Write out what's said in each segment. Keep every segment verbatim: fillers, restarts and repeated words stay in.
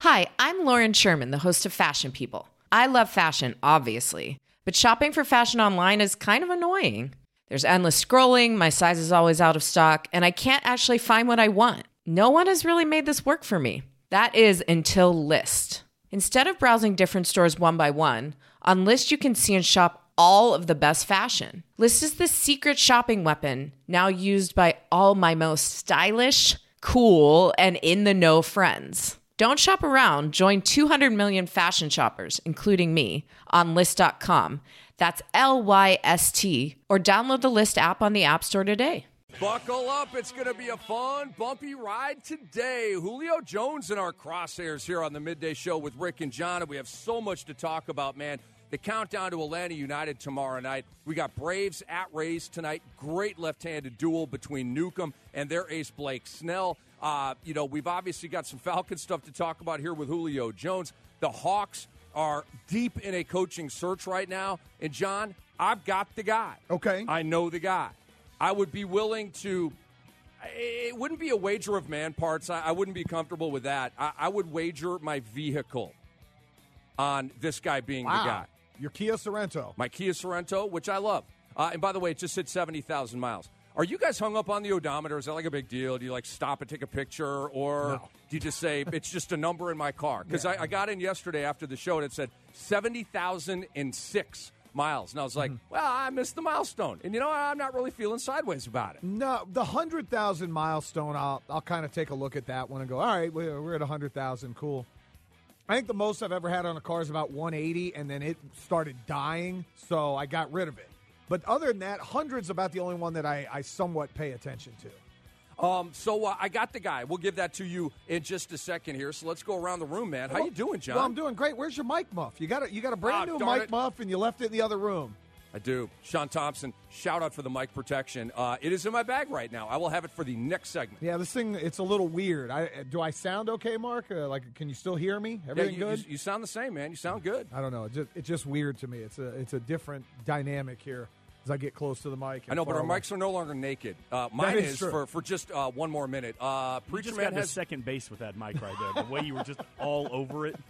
Hi, I'm Lauren Sherman, the host of Fashion People. I love fashion, obviously, but shopping for fashion online is kind of annoying. There's endless scrolling, my size is always out of stock, and I can't actually find what I want. No one has really made this work for me. That is until Lyst. Instead of browsing different stores one by one, on Lyst you can see and shop all of the best fashion. Lyst is the secret shopping weapon, now used by all my most stylish, cool, and in-the-know friends. Don't shop around. Join two hundred million fashion shoppers, including me, on Lyst dot com. That's L Y S T. Or download the Lyst app on the App Store today. Buckle up. It's going to be a fun, bumpy ride today. Julio Jones in our crosshairs here on the Midday Show with Rick and John. And we have so much to talk about, man. The countdown to Atlanta United tomorrow night. We got Braves at Rays tonight. Great left-handed duel between Newcomb and their ace Blake Snell. Uh, you know, we've obviously got some Falcon stuff to talk about here with Julio Jones. The Hawks are deep in a coaching search right now. And, John, I've got the guy. Okay. I know the guy. I would be willing to – it wouldn't be a wager of man parts. I, I wouldn't be comfortable with that. I, I would wager my vehicle on this guy being wow. the guy. Your Kia Sorento. My Kia Sorento, which I love. Uh, and by the way, it just hit seventy thousand miles. Are you guys hung up on the odometer? Is that like a big deal? Do you like stop and take a picture? Or no. do you just say, it's just a number in my car? Because yeah. I, I got in yesterday after the show and it said seventy thousand six miles. And I was like, mm-hmm. well, I missed the milestone. And you know, I'm not really feeling sideways about it. No, the one hundred thousand milestone, I'll, I'll kind of take a look at that one and go, all right, we're, we're at one hundred thousand, cool. I think the most I've ever had on a car is about one eighty, and then it started dying, so I got rid of it. But other than that, one hundred's about the only one that I, I somewhat pay attention to. Um, so uh, I got the guy. We'll give that to you in just a second here. So let's go around the room, man. How well, you doing, John? Well, I'm doing great. Where's your mic muff? You got a, you got a brand oh, new mic it. muff, and you left it in the other room. I do. Sean Thompson, shout out for the mic protection. Uh, it is in my bag right now. I will have it for the next segment. Yeah, this thing, it's a little weird. I, do I sound okay, Mark? Uh, like, can you still hear me? Everything yeah, you, good? You, you sound the same, man. You sound good. I don't know. It's just, it's just weird to me. It's a it's a different dynamic here as I get close to the mic. I know, but our away. mics are no longer naked. Uh, mine is is, true. for, for just uh, one more minute. Uh, you Preacher just Man got has the second base with that mic right there. The way you were just all over it.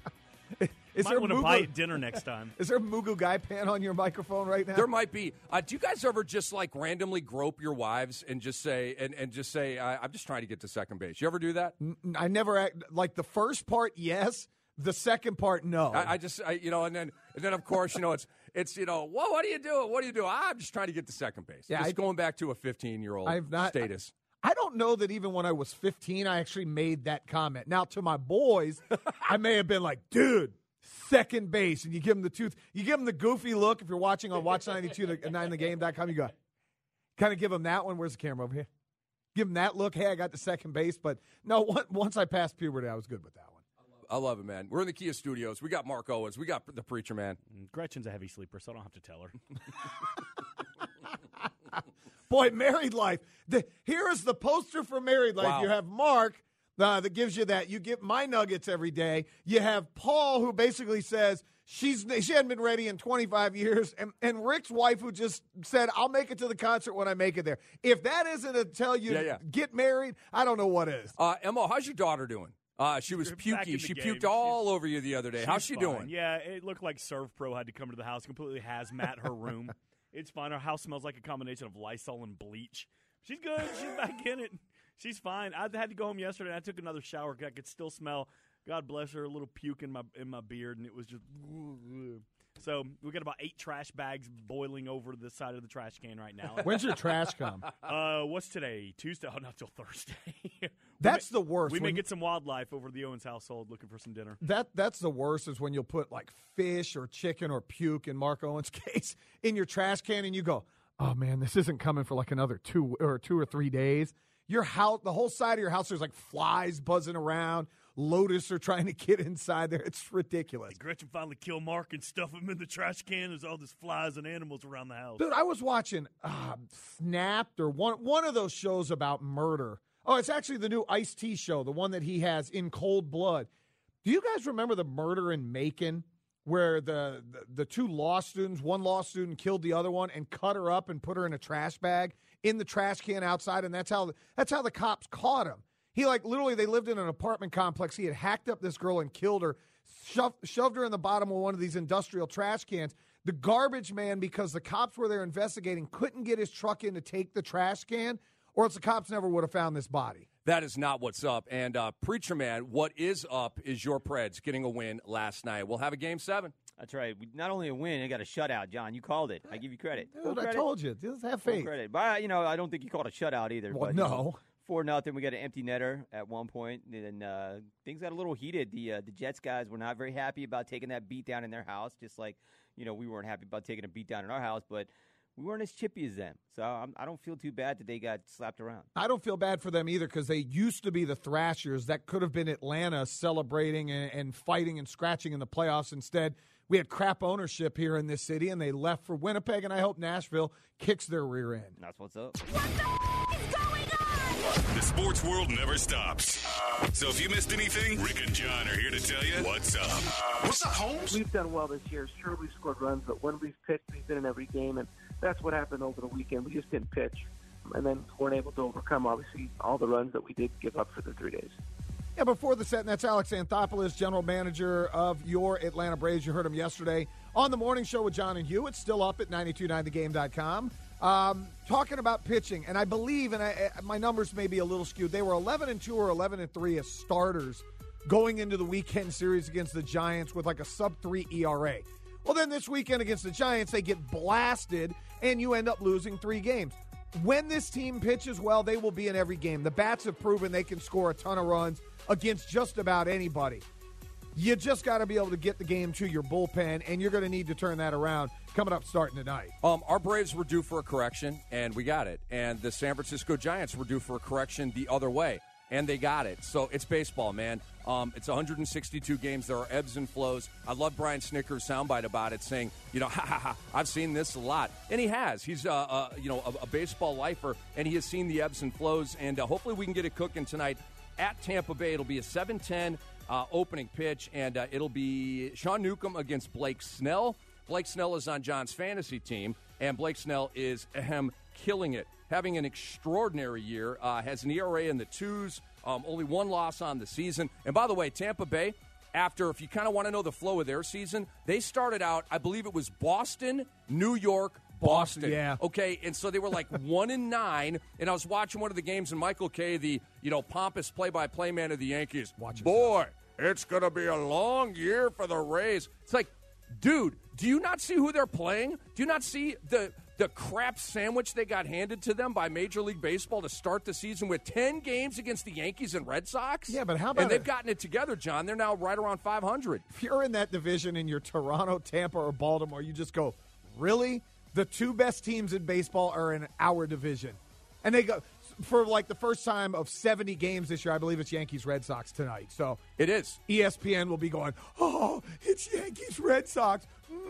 Is Might there want to Mugu, buy it dinner next time. Is there a Mugu Guy pan on your microphone right now? There might be. Uh, do you guys ever just like randomly grope your wives and just say and, and just say uh, I'm just trying to get to second base? You ever do that? I never act, like the first part, yes. The second part, no. I, I just I, you know, and then and then of course you know it's it's you know whoa what are you doing? What are you doing? I'm just trying to get to second base. Yeah, just I, going back to a fifteen year old I've not status. I, I don't know that even when I was fifteen, I actually made that comment. Now to my boys, I may have been like, dude. Second base, and you give them the tooth. You give them the goofy look. If you're watching on Watch ninety-two nine the game dot com, you go, kind of give them that one. Where's the camera over here? Give them that look. Hey, I got to second base. But no, once I passed puberty, I was good with that one. I love it, man. We're in the Kia Studios. We got Mark Owens. We got the Preacher Man. Gretchen's a heavy sleeper, so I don't have to tell her. Boy, Married Life. The, here is the poster for Married Life. Wow. You have Mark. Uh, that gives you that. You get my nuggets every day. You have Paul, who basically says she's she hadn't been ready in twenty-five years, and, and Rick's wife, who just said, I'll make it to the concert when I make it there. If that isn't to tell you yeah, to yeah. get married, I don't know what is. Uh, Emma, how's your daughter doing? Uh, she was pukey. She game. puked all over you the other day. She's How's she fine. doing? Yeah, it looked like Serve Pro had to come to the house, completely hazmat her room. It's fine. Her house smells like a combination of Lysol and bleach. She's good. She's back in it. She's fine. I had to go home yesterday. And I took another shower. I could still smell, God bless her, a little puke in my in my beard, and it was just. So we got about eight trash bags boiling over the side of the trash can right now. When's your trash come? Uh, what's today? Tuesday? Oh, not till Thursday. That's may, the worst. We may when, get some wildlife over the Owens household looking for some dinner. That That's the worst is when you'll put like fish or chicken or puke, in Mark Owens' case, in your trash can, and you go, oh, man, this isn't coming for like another two or two or three days. Your house, the whole side of your house, there's like flies buzzing around. Lotus are trying to get inside there. It's ridiculous. Did Gretchen finally kill Mark and stuff him in the trash can? There's all these flies and animals around the house. Dude, I was watching uh, Snapped or one one of those shows about murder. Oh, it's actually the new Ice-T show, the one that he has in Cold Blood. Do you guys remember the murder in Macon where the, the, the two law students, one law student killed the other one and cut her up and put her in a trash bag in the trash can outside, and that's how that's how the cops caught him. He, like, literally, they lived in an apartment complex. He had hacked up this girl and killed her, shoved, shoved her in the bottom of one of these industrial trash cans. The garbage man, because the cops were there investigating, couldn't get his truck in to take the trash can, or else the cops never would have found this body. That is not what's up. And, uh, Preacher Man, what is up is your Preds getting a win last night. We'll have a game seven. That's right. We, not only a win, they got a shutout, John. You called it. I give you credit. Dude, credit. I told you. Just have Full faith. credit. But, you know, I don't think you called a shutout either. Well, but, no. You know, Four nothing. We got an empty netter at one point, and uh, things got a little heated. The uh, the Jets guys were not very happy about taking that beat down in their house, just like you know we weren't happy about taking a beat down in our house. But we weren't as chippy as them, so I'm, I don't feel too bad that they got slapped around. I don't feel bad for them either because they used to be the Thrashers. That could have been Atlanta celebrating and, and fighting and scratching in the playoffs. Instead, we had crap ownership here in this city, and they left for Winnipeg, and I hope Nashville kicks their rear end. That's what's up. What the is going on? The sports world never stops. So if you missed anything, Rick and John are here to tell you what's up. What's up, Holmes? We've done well this year. Sure, we've scored runs, but when we've pitched, we've been in every game, and that's what happened over the weekend. We just didn't pitch, and then weren't able to overcome, obviously, all the runs that we did give up for the three days. Yeah, before the set, and that's Alex Anthopoulos, general manager of your Atlanta Braves. You heard him yesterday on the morning show with John and Hugh. It's still up at nine two nine the game dot com. Um, talking about pitching, and I believe, and I, my numbers may be a little skewed, they were eleven and two or eleven and three as starters going into the weekend series against the Giants with like a sub three E R A. Well, then this weekend against the Giants, they get blasted, and you end up losing three games. When this team pitches well, they will be in every game. The Bats have proven they can score a ton of runs against just about anybody. You just got to be able to get the game to your bullpen, and you're going to need to turn that around coming up starting tonight. Um, our Braves were due for a correction, and we got it. And the San Francisco Giants were due for a correction the other way, and they got it. So it's baseball, man. Um, it's one hundred sixty-two games. There are ebbs and flows. I love Brian Snicker's soundbite about it, saying, you know, ha, ha, ha, I've seen this a lot. And he has. He's, uh, uh, you know, a, a baseball lifer, and he has seen the ebbs and flows. And uh, hopefully we can get it cooking tonight at Tampa Bay. It'll be a seven ten uh, opening pitch, and uh, it'll be Sean Newcomb against Blake Snell. Blake Snell is on John's fantasy team, and Blake Snell is, ahem, killing it. Having an extraordinary year, uh, has an E R A in the twos, um, only one loss on the season. And by the way, Tampa Bay, after, if you kind of want to know the flow of their season, they started out, I believe it was Boston, New York, Boston. Boston, yeah. Okay, and so they were like one and nine, and I was watching one of the games, and Michael Kay, the, you know, pompous play-by-play man of the Yankees, Watch boy, it's going to be a long year for the Rays. It's like, dude, do you not see who they're playing? Do you not see the the crap sandwich they got handed to them by Major League Baseball to start the season with ten games against the Yankees and Red Sox? Yeah, but how about And they've it? gotten it together, John. They're now right around five hundred. If you're in that division and you're Toronto, Tampa, or Baltimore, you just go, really? The two best teams in baseball are in our division. And they go, for like the first time of seventy games this year, I believe it's Yankees-Red Sox tonight. So It is. E S P N will be going, oh, it's Yankees-Red Sox.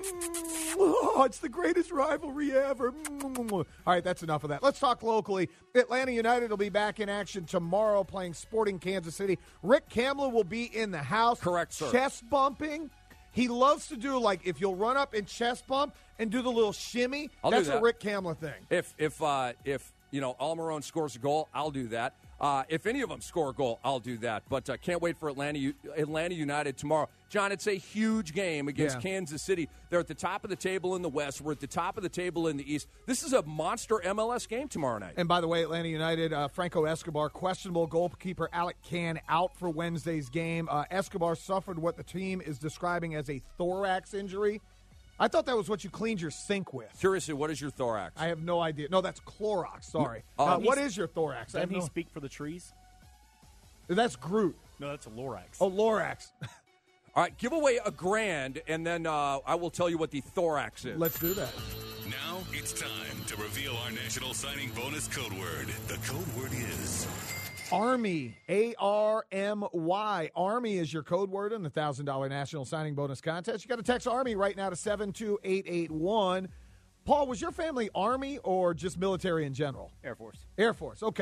Oh, it's the greatest rivalry ever. All right, that's enough of that. Let's talk locally. Atlanta United will be back in action tomorrow playing Sporting Kansas City. Rick Kamla will be in the house. Correct, sir. Chest bumping. He loves to do, like, if you'll run up and chest bump and do the little shimmy, I'll do that's that. a Rick Kamla thing. If, if, uh, if you know, Almiron scores a goal, I'll do that. Uh, if any of them score a goal, I'll do that. But I uh, can't wait for Atlanta U- Atlanta United tomorrow. John, it's a huge game against Yeah. Kansas City. They're at the top of the table in the West. We're at the top of the table in the East. This is a monster M L S game tomorrow night. And by the way, Atlanta United, uh, Franco Escobar, questionable goalkeeper Alec Can out for Wednesday's game. Uh, Escobar suffered what the team is describing as a thorax injury. I thought that was what you cleaned your sink with. Seriously, what is your thorax? I have no idea. No, that's Clorox. Sorry. Uh, Uh, what he's- is your thorax? I have Doesn't he no- speak for the trees? That's Groot. No, that's a Lorax. Oh, Lorax. All right, give away a grand, and then uh, I will tell you what the thorax is. Let's do that. Now it's time to reveal our national signing bonus code word. The code word is Army, A R M Y. Army is your code word in the one thousand dollars National Signing Bonus Contest. You got to text Army right now to seven two eight eight one. Paul, was your family Army or just military in general? Air Force. Air Force, okay.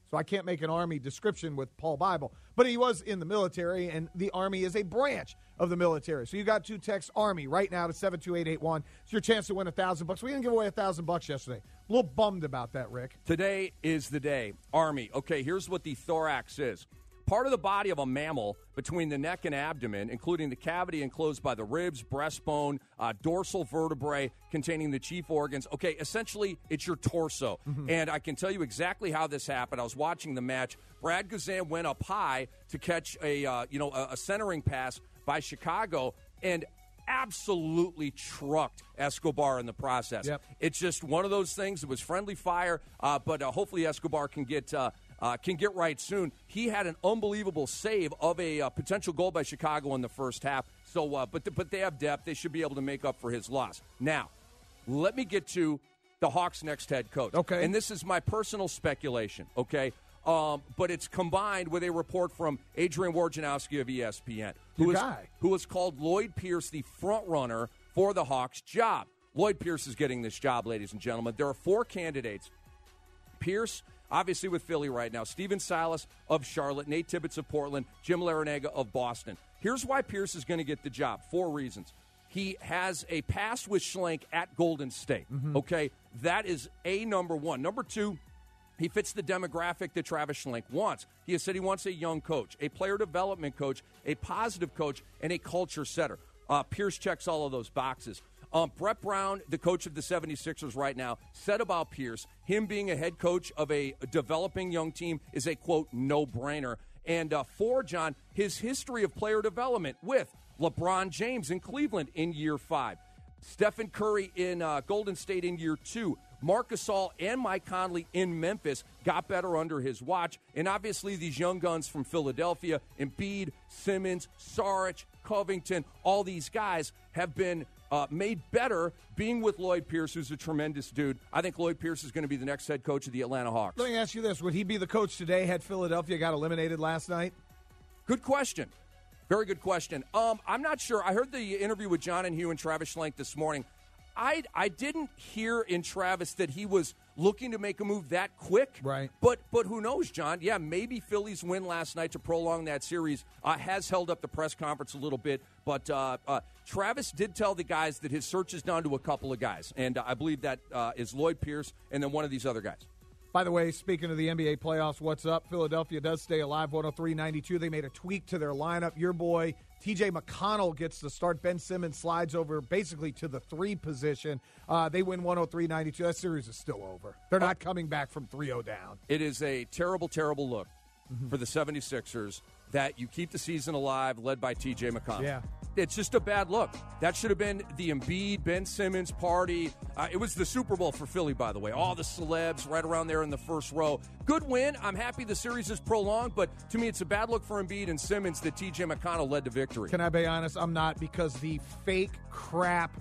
So I can't make an Army description with Paul Bible. But he was in the military, and the Army is a branch of the military. So you got to text Army right now to seven two eight eight one. It's your chance to win a thousand bucks. We didn't give away a thousand bucks yesterday. A little bummed about that, Rick. Today is the day. Army. Okay, here's what the thorax is. Part of the body of a mammal between the neck and abdomen, including the cavity enclosed by the ribs, breastbone, uh, dorsal vertebrae containing the chief organs. Okay, essentially, it's your torso. Mm-hmm. And I can tell you exactly how this happened. I was watching the match. Brad Guzan went up high to catch a, uh, you know, a, a centering pass by Chicago and absolutely trucked Escobar in the process. Yep. It's just one of those things. It was friendly fire, uh, but uh, hopefully Escobar can get uh, uh, can get right soon. He had an unbelievable save of a uh, potential goal by Chicago in the first half. So, uh, but the, but they have depth. They should be able to make up for his loss. Now, let me get to the Hawks' next head coach. Okay, and this is my personal speculation. Okay. Um, but it's combined with a report from Adrian Wojnarowski of E S P N, who is, who has called Lloyd Pierce the front runner for the Hawks' job. Lloyd Pierce is getting this job, ladies and gentlemen. There are four candidates. Pierce, obviously with Philly right now, Steven Silas of Charlotte, Nate Tibbetts of Portland, Jim Larrañaga of Boston. Here's why Pierce is going to get the job. Four reasons. He has a past with Schlenk at Golden State. Mm-hmm. Okay, that is a number one. Number two, he fits the demographic that Travis Schlenk wants. He has said he wants a young coach, a player development coach, a positive coach, and a culture setter. Uh, Pierce checks all of those boxes. Um, Brett Brown, the coach of the seventy-sixers right now, said about Pierce, him being a head coach of a developing young team is a, quote, no-brainer. And uh, for John, his history of player development with LeBron James in Cleveland in year five, Stephen Curry in uh, Golden State in year two, Marc Gasol and Mike Conley in Memphis got better under his watch. And obviously these young guns from Philadelphia, Embiid, Simmons, Saric, Covington, all these guys have been uh, made better being with Lloyd Pierce, who's a tremendous dude. I think Lloyd Pierce is going to be the next head coach of the Atlanta Hawks. Let me ask you this. Would he be the coach today had Philadelphia got eliminated last night? Good question. Very good question. Um, I'm not sure. I heard the interview with John and Hugh and Travis Schlenk this morning. I I didn't hear in Travis that he was looking to make a move that quick. Right. But but who knows, John? Yeah, maybe Philly's win last night to prolong that series uh, has held up the press conference a little bit. But uh, uh, Travis did tell the guys that his search is down to a couple of guys. And uh, I believe that uh, is Lloyd Pierce and then one of these other guys. By the way, speaking of the N B A playoffs, what's up? Philadelphia does stay alive, one oh three ninety-two. They made a tweak to their lineup. Your boy, T J McConnell, gets to start. Ben Simmons slides over basically to the three position. Uh, they win one oh three ninety-two. That series is still over. They're not coming back from three oh down. It is a terrible, terrible look mm-hmm. for the seventy-sixers that you keep the season alive led by T J McConnell. Yeah. It's just a bad look. That should have been the Embiid, Ben Simmons party. Uh, it was the Super Bowl for Philly, by the way. All the celebs right around there in the first row. Good win. I'm happy the series is prolonged, but to me it's a bad look for Embiid and Simmons that T J McConnell led to victory. Can I be honest? I'm not, because the fake crap,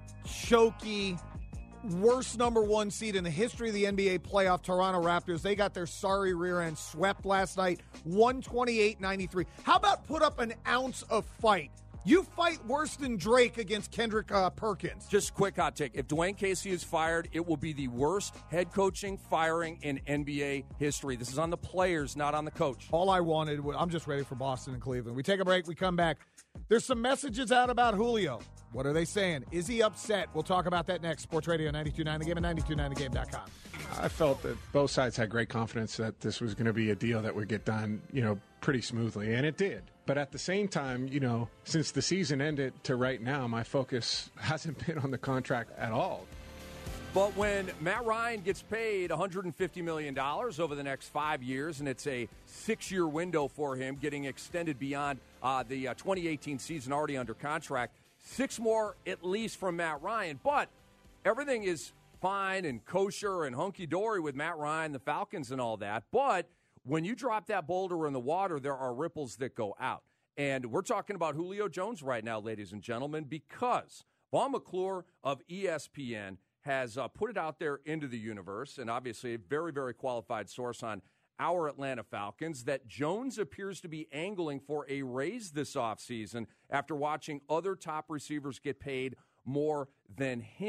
choky, worst number one seed in the history of the N B A playoff, Toronto Raptors, they got their sorry rear end swept last night, one twenty-eight ninety-three. How about put up an ounce of fight? You fight worse than Drake against Kendrick uh, Perkins. Just quick hot take. If Dwayne Casey is fired, it will be the worst head coaching firing in N B A history. This is on the players, not on the coach. All I wanted was, I'm just ready for Boston and Cleveland. We take a break. We come back. There's some messages out about Julio. What are they saying? Is he upset? We'll talk about that next. Sports Radio ninety-two point nine The Game and ninety-two point nine the game dot com. I felt that both sides had great confidence that this was going to be a deal that would get done, you know, pretty smoothly, and it did. But at the same time, you know, since the season ended to right now, my focus hasn't been on the contract at all. But when Matt Ryan gets paid one hundred fifty million dollars over the next five years, and it's a six-year window for him, getting extended beyond uh, the uh, twenty eighteen season, already under contract, six more at least from Matt Ryan. But everything is fine and kosher and hunky-dory with Matt Ryan, the Falcons, and all that. But when you drop that boulder in the water, there are ripples that go out. And we're talking about Julio Jones right now, ladies and gentlemen, because Vaughn McClure of E S P N has uh, put it out there into the universe, and obviously a very, very qualified source on our Atlanta Falcons, that Jones appears to be angling for a raise this offseason after watching other top receivers get paid more than him.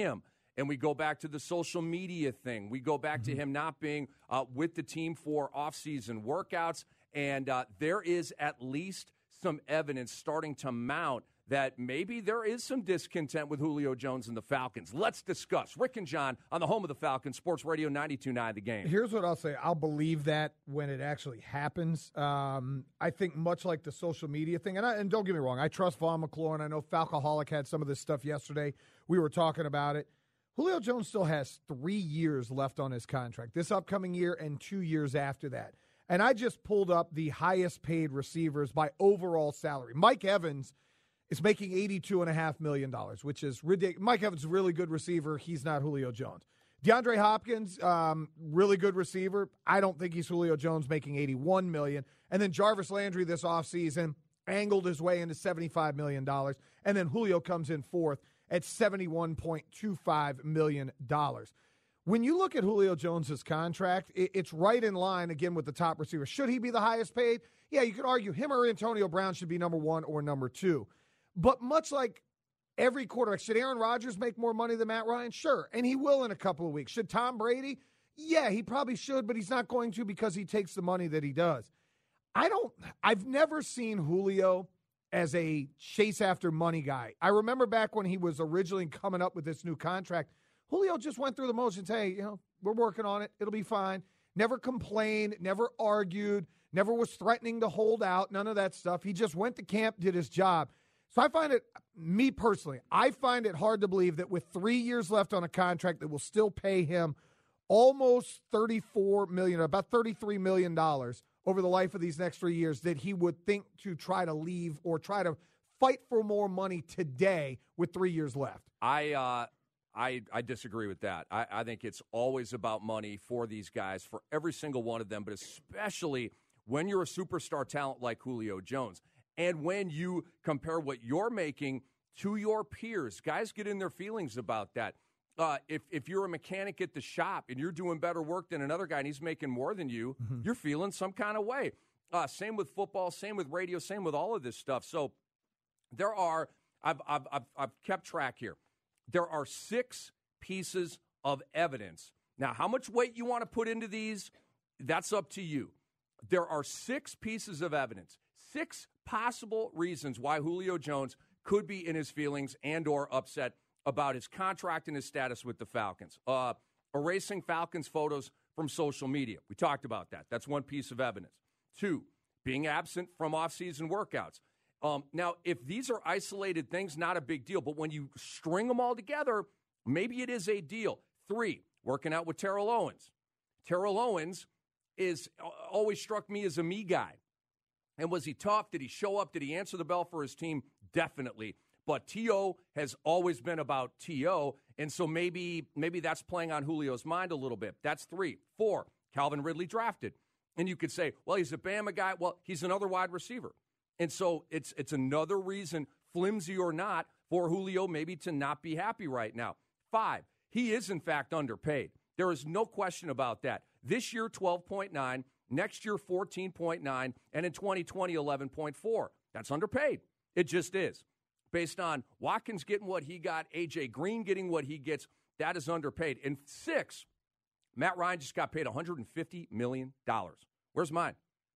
And we go back to the social media thing. We go back mm-hmm. to him not being uh, with the team for off-season workouts. And uh, there is at least some evidence starting to mount that maybe there is some discontent with Julio Jones and the Falcons. Let's discuss. Rick and John on the home of the Falcons, Sports Radio ninety-two point nine The Game. Here's what I'll say. I'll believe that when it actually happens. Um, I think much like the social media thing, and, I, and don't get me wrong, I trust Vaughn McLaurin. I know Falcoholic had some of this stuff yesterday. We were talking about it. Julio Jones still has three years left on his contract, this upcoming year and two years after that. And I just pulled up the highest paid receivers by overall salary. Mike Evans is making eighty-two point five million dollars, which is ridiculous. Mike Evans is a really good receiver. He's not Julio Jones. DeAndre Hopkins, um, really good receiver. I don't think he's Julio Jones, making eighty-one million dollars. And then Jarvis Landry this offseason angled his way into seventy-five million dollars. And then Julio comes in fourth at seventy-one point two five million dollars. When you look at Julio Jones's contract, it's right in line, again, with the top receiver. Should he be the highest paid? Yeah, you could argue him or Antonio Brown should be number one or number two. But much like every quarterback, should Aaron Rodgers make more money than Matt Ryan? Sure, and he will in a couple of weeks. Should Tom Brady? Yeah, he probably should, but he's not going to because he takes the money that he does. I don't – I've never seen Julio as a chase-after-money guy. I remember back when he was originally coming up with this new contract, Julio just went through the motions. Hey, you know, we're working on it. It'll be fine. Never complained, never argued, never was threatening to hold out, none of that stuff. He just went to camp, did his job. So I find it, me personally, I find it hard to believe that with three years left on a contract that will still pay him almost thirty-four million dollars, about thirty-three million dollars over the life of these next three years, that he would think to try to leave or try to fight for more money today with three years left. I uh, I, I disagree with that. I, I think it's always about money for these guys, for every single one of them, but especially when you're a superstar talent like Julio Jones. And when you compare what you're making to your peers, guys get in their feelings about that. Uh, if if you're a mechanic at the shop and you're doing better work than another guy and he's making more than you, mm-hmm. you're feeling some kind of way. Uh, same with football, same with radio, same with all of this stuff. So there are, I've I've I've, I've kept track here. There are six pieces of evidence. Now, how much weight you want to put into these, that's up to you. There are six pieces of evidence, six possible reasons why Julio Jones could be in his feelings and or upset about his contract and his status with the Falcons. Uh, erasing Falcons photos from social media. We talked about that. That's one piece of evidence. Two, being absent from off-season workouts. Um, now, if these are isolated things, not a big deal. But when you string them all together, maybe it is a deal. Three, working out with Terrell Owens. Terrell Owens is always struck me as a me guy. And was he tough? Did he show up? Did he answer the bell for his team? Definitely. But T O has always been about T O, and so maybe maybe that's playing on Julio's mind a little bit. That's three. Four, Calvin Ridley drafted. And you could say, well, he's a Bama guy. Well, he's another wide receiver. And so it's it's another reason, flimsy or not, for Julio maybe to not be happy right now. Five, he is, in fact, underpaid. There is no question about that. This year, twelve point nine. Next year, fourteen point nine. And in twenty twenty, eleven point four. That's underpaid. It just is. Based on Watkins getting what he got, A J. Green getting what he gets, that is underpaid. And six, Matt Ryan just got paid one hundred fifty million dollars. Where's mine?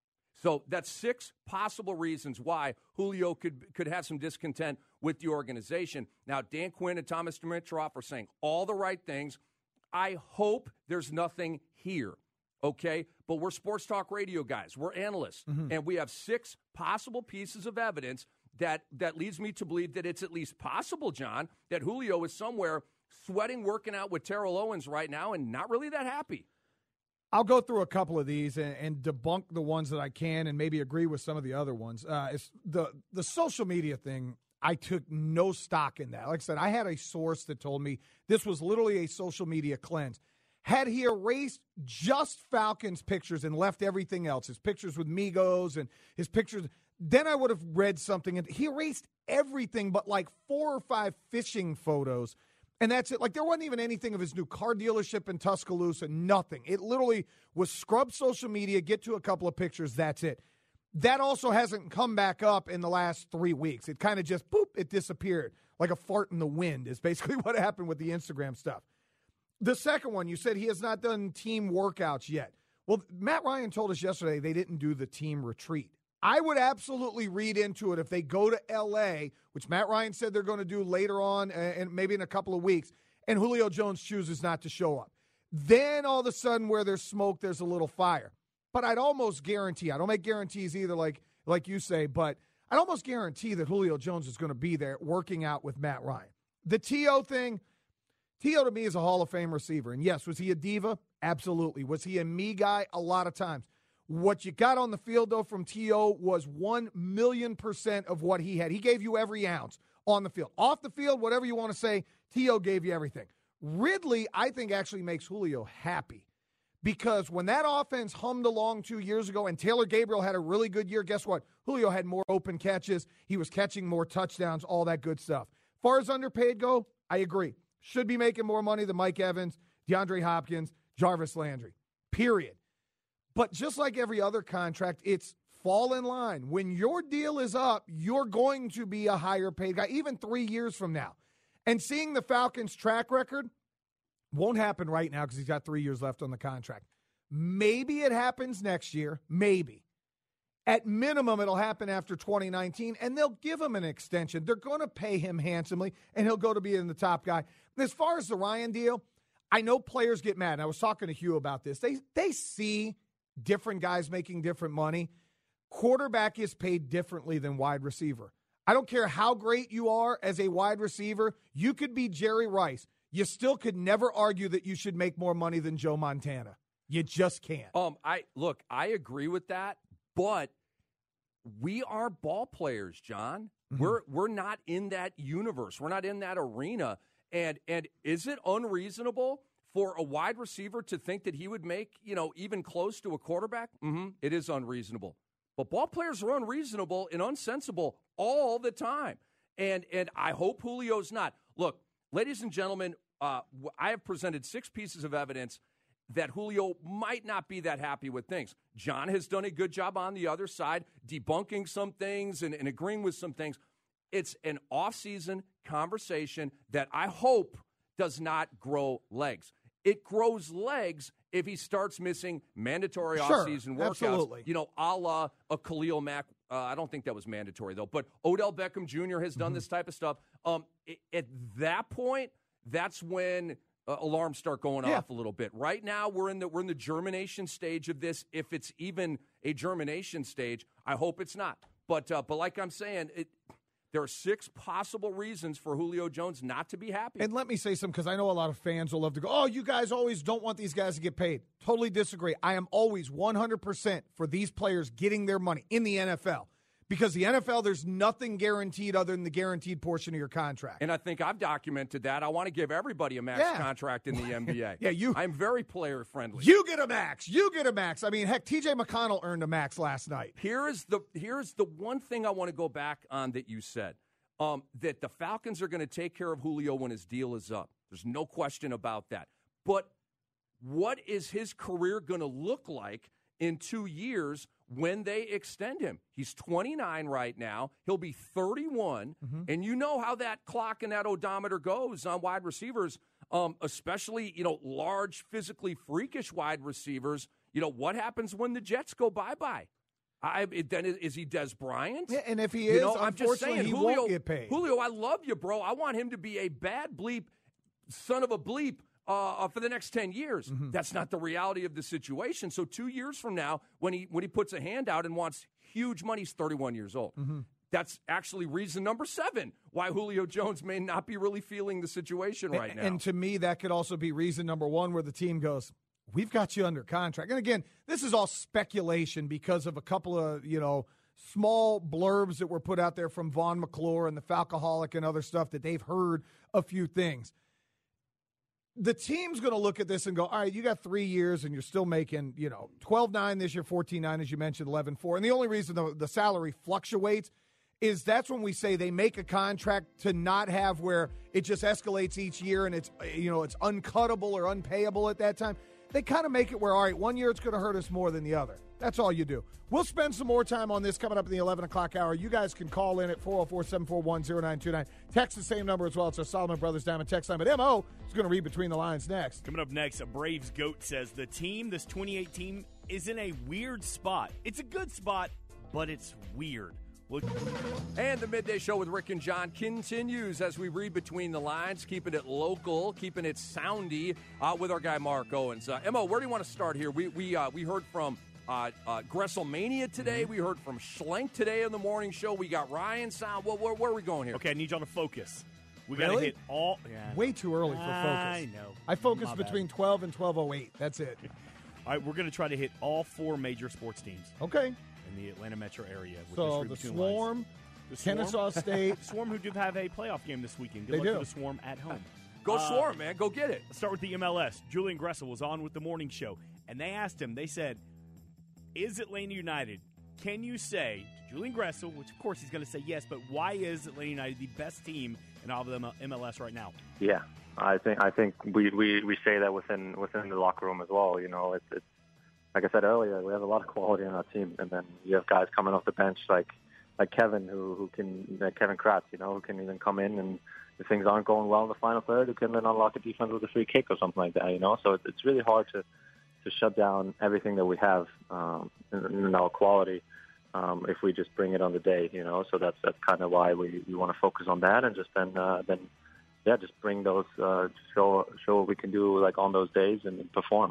So that's six possible reasons why Julio could could have some discontent with the organization. Now, Dan Quinn and Thomas Dimitroff are saying all the right things. I hope there's nothing here, okay? But we're sports talk radio guys. We're analysts, mm-hmm. and we have six possible pieces of evidence that that leads me to believe that it's at least possible, John, that Julio is somewhere sweating, working out with Terrell Owens right now and not really that happy. I'll go through a couple of these and, and debunk the ones that I can and maybe agree with some of the other ones. Uh, it's the, the social media thing, I took no stock in that. Like I said, I had a source that told me this was literally a social media cleanse. Had he erased just Falcons pictures and left everything else, his pictures with Migos and his pictures, then I would have read something. And he erased everything but like four or five fishing photos. And that's it. Like, there wasn't even anything of his new car dealership in Tuscaloosa, nothing. It literally was scrub social media, get to a couple of pictures, that's it. That also hasn't come back up in the last three weeks. It kind of just, boop, it disappeared. Like a fart in the wind is basically what happened with the Instagram stuff. The second one, you said he has not done team workouts yet. Well, Matt Ryan told us yesterday they didn't do the team retreat. I would absolutely read into it if they go to L A, which Matt Ryan said they're going to do later on and maybe in a couple of weeks, and Julio Jones chooses not to show up. Then all of a sudden where there's smoke, there's a little fire. But I'd almost guarantee, I don't make guarantees either like, like you say, but I'd almost guarantee that Julio Jones is going to be there working out with Matt Ryan. The T O thing, T O to me is a Hall of Fame receiver. And yes, was he a diva? Absolutely. Was he a me guy? A lot of times. What you got on the field, though, from T O was one million percent of what he had. He gave you every ounce on the field. Off the field, whatever you want to say, T O gave you everything. Ridley, I think, actually makes Julio happy because when that offense hummed along two years ago and Taylor Gabriel had a really good year, guess what? Julio had more open catches. He was catching more touchdowns, all that good stuff. As far as underpaid go, I agree. Should be making more money than Mike Evans, DeAndre Hopkins, Jarvis Landry, period. But just like every other contract, it's fall in line. When your deal is up, you're going to be a higher paid guy, even three years from now. And seeing the Falcons' track record won't happen right now because he's got three years left on the contract. Maybe it happens next year. Maybe. At minimum, it'll happen after twenty nineteen, and they'll give him an extension. They're going to pay him handsomely, and he'll go to being the top guy. As far as the Ryan deal, I know players get mad. And I was talking to Hugh about this. They they see different guys making different money. Quarterback is paid differently than wide receiver. I don't care how great you are as a wide receiver. You could be Jerry Rice. You still could never argue that you should make more money than Joe Montana. You just can't. Um, I look, I agree with that, but we are ball players, John. Mm-hmm. We're we're not in that universe. We're not in that arena. And and is it unreasonable for a wide receiver to think that he would make, you know, even close to a quarterback? Mm-hmm. It is unreasonable. But ball players are unreasonable and unsensible all the time. And and I hope Julio's not. Look, ladies and gentlemen, uh, I have presented six pieces of evidence that Julio might not be that happy with things. John has done a good job on the other side, debunking some things and, and agreeing with some things. It's an off-season conversation that I hope does not grow legs. It grows legs if he starts missing mandatory sure, off-season workouts. Absolutely. You know, a la a Khalil Mack. Uh, I don't think that was mandatory, though. But Odell Beckham Junior has done mm-hmm. this type of stuff. Um, it, at that point, that's when uh, alarms start going yeah. off a little bit. Right now, we're in the we're in the germination stage of this. If it's even a germination stage, I hope it's not. But uh, but like I'm saying, it. There are six possible reasons for Julio Jones not to be happy. And let me say something, because I know a lot of fans will love to go, oh, you guys always don't want these guys to get paid. Totally disagree. I am always one hundred percent for these players getting their money in the N F L. Because the N F L, there's nothing guaranteed other than the guaranteed portion of your contract. And I think I've documented that. I want to give everybody a max yeah. contract in the N B A. yeah, you. I'm very player-friendly. You get a max. You get a max. I mean, heck, T J McConnell earned a max last night. Here is the Here's the one thing I want to go back on that you said. Um, that the Falcons are going to take care of Julio when his deal is up. There's no question about that. But what is his career going to look like in two years when they extend him? He's twenty-nine right now. He'll be thirty-one. Mm-hmm. And you know how that clock and that odometer goes on wide receivers, um, especially, you know, large, physically freakish wide receivers. You know, what happens when the Jets go bye-bye? I, then is he Des Bryant? Yeah, and if he you is, know, I'm just saying, he Julio, won't get paid. Julio, I love you, bro. I want him to be a bad bleep, son of a bleep, uh, for the next ten years. Mm-hmm. That's not the reality of the situation. So two years from now, when he when he puts a hand out and wants huge money, he's thirty-one years old. Mm-hmm. That's actually reason number seven why Julio Jones may not be really feeling the situation right and, now. And to me, that could also be reason number one where the team goes, we've got you under contract. And again, this is all speculation because of a couple of, you know, small blurbs that were put out there from Vaughn McClure and the Falcoholic and other stuff that they've heard a few things. The team's going to look at this and go, all right, you got three years and you're still making, you know, twelve nine this year, fourteen nine, as you mentioned, eleven four. And the only reason the, the salary fluctuates is that's when we say they make a contract to not have where it just escalates each year and it's, you know, it's uncuttable or unpayable at that time. they kind of make it where, all right, one year it's going to hurt us more than the other. That's all you do. We'll spend some more time on this coming up in the eleven o'clock hour. You guys can call in at four oh four, seven four one, oh nine two nine. Text the same number as well. It's our Solomon Brothers Diamond text line. But M O is going to read between the lines next. Coming up next, a Braves GOAT says the team, this twenty-eight team, is in a weird spot. It's a good spot, but it's weird. We'll- And the Midday Show with Rick and John continues as we read between the lines, keeping it local, keeping it soundy uh, with our guy Mark Owens. Uh, Emma, where do you want to start here? We we uh, we heard from uh, uh, Gresselmania today. Mm-hmm. We heard from Schlenk today in the morning show. We got Ryan Sound. Well, where, where are we going here? Okay, I need y'all to focus. We got to Really? hit all. Yeah. Way too early for focus. I know. I focus My bad. between twelve and twelve oh eight. That's it. All right, we're going to try to hit all four major sports teams Okay. in the Atlanta metro area. With So this the Read Between Lines. Swarm, The Kennesaw Swarm? State. The Swarm, who do have a playoff game this weekend. Good They luck do. to the Swarm at home. Go Uh, Swarm, man. Go get it. Let's start with the M L S. Julian Gressel was on with the morning show, and they asked him, they said, is Atlanta United, can you say, to Julian Gressel, which of course he's going to say yes, but why is Atlanta United the best team in all of the M L S right now? Yeah, I think I think we, we, we say that within within the locker room as well. You know, it's, it's like I said earlier, we have a lot of quality in our team, and then you have guys coming off the bench like like Kevin, who who can like Kevin Kratz, you know, who can even come in and if things aren't going well in the final third, who can then unlock a defense with a free kick or something like that. You know, so it's, it's really hard to to shut down everything that we have um, in, in our quality. Um, if we just bring it on the day, you know, so that's that's kind of why we, we want to focus on that and just then uh, then yeah, just bring those uh, show show what we can do like on those days and perform.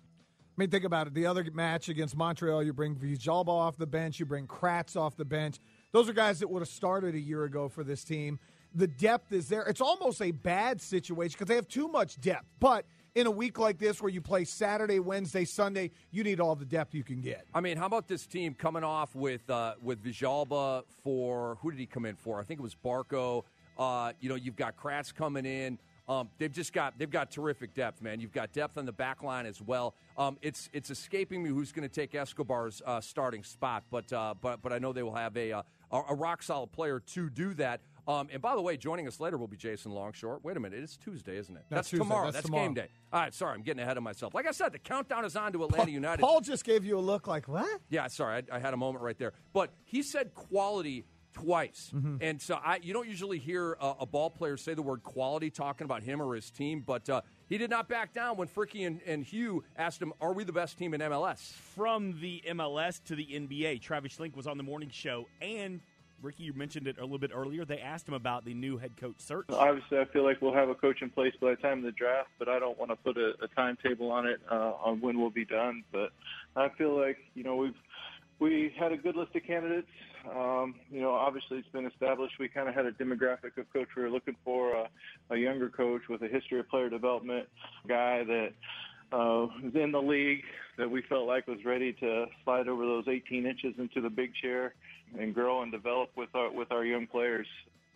I mean, think about it. The other match against Montreal, you bring Villalba off the bench, you bring Kratz off the bench. Those are guys that would have started a year ago for this team. The depth is there. It's almost a bad situation because they have too much depth. But in a week like this where you play Saturday, Wednesday, Sunday, you need all the depth you can get. I mean, how about this team coming off with uh, with Villalba for, who did he come in for? I think it was Barco. Uh, you know, you've got Kratz coming in. Um, they've just got they've got terrific depth, man. You've got depth on the back line as well. Um, it's it's escaping me who's going to take Escobar's uh, starting spot, but uh, but but I know they will have a uh, a rock solid player to do that. Um, and by the way, joining us later will be Jason Longshore. Wait a minute, it's Tuesday, isn't it? That's That's, Tuesday. tomorrow. That's That's, tomorrow. game day. All right, sorry, I'm getting ahead of myself. Like I said, the countdown is on to Atlanta Paul, United. Paul just gave you a look like, what? Yeah, sorry, I, I had a moment right there. But he said quality twice. Mm-hmm. And so I, you don't usually hear a, a ball player say the word quality talking about him or his team, but uh, he did not back down when Fricky and, and Hugh asked him, are we the best team in M L S? From the M L S to the N B A, Travis Schlenk was on the morning show, and Ricky, you mentioned it a little bit earlier. They asked him about the new head coach search. Obviously, I feel like we'll have a coach in place by the time of the draft, but I don't want to put a, a timetable on it uh, on when we'll be done. But I feel like, you know, we've we had a good list of candidates. Um, you know, obviously it's been established. We kind of had a demographic of coach we were looking for, a, a younger coach with a history of player development, guy that uh, was in the league that we felt like was ready to slide over those eighteen inches into the big chair and grow and develop with our with our young players.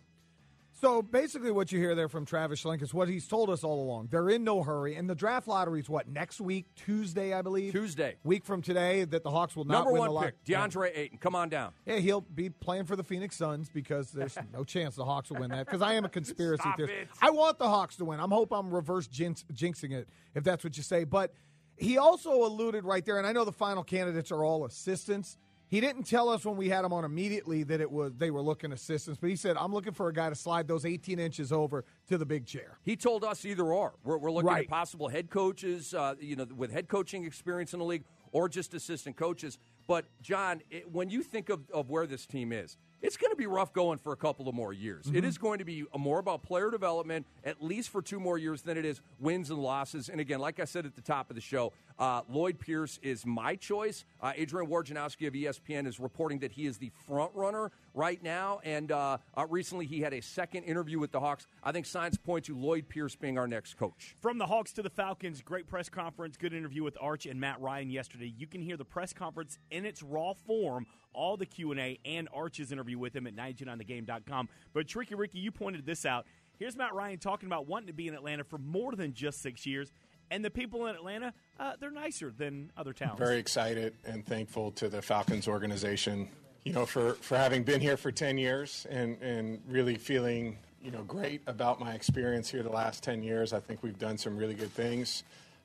So basically what you hear there from Travis Schlenk is what he's told us all along. They're in no hurry. And the draft lottery is what, next week, Tuesday, I believe? Tuesday. Week from today, that the Hawks will not Number win one the lot- pick, DeAndre Ayton. Come on down. Yeah, he'll be playing for the Phoenix Suns because there's no chance the Hawks will win that because I am a conspiracy Stop theorist. it. I want the Hawks to win. I'm hope I'm reverse jinx, jinxing it, if that's what you say. But he also alluded right there, and I know the final candidates are all assistants. He didn't tell us when we had him on immediately that it was they were looking assistants, but he said, I'm looking for a guy to slide those eighteen inches over to the big chair. He told us either or. We're, we're looking Right. at possible head coaches, uh, you know, with head coaching experience in the league, or just assistant coaches. But, John, it, when you think of, of where this team is, it's going to be rough going for a couple of more years. Mm-hmm. It is going to be more about player development, at least for two more years, than it is wins and losses. And again, like I said at the top of the show, uh, Lloyd Pierce is my choice. Uh, Adrian Wojnarowski of E S P N is reporting that he is the front runner right now. And uh, uh, recently he had a second interview with the Hawks. I think signs point to Lloyd Pierce being our next coach. From the Hawks to the Falcons, great press conference, good interview with Arch and Matt Ryan yesterday. You can hear the press conference in its raw form, all the Q and A, and Arch's interview with him at nine two nine the game dot com. But Tricky Ricky, you pointed this out. Here's Matt Ryan talking about wanting to be in Atlanta for more than just six years. And the people in Atlanta, uh, they're nicer than other towns. Very excited and thankful to the Falcons organization, you know, for, for having been here for ten years and, and really feeling, you know, great about my experience here the last ten years. I think we've done some really good things.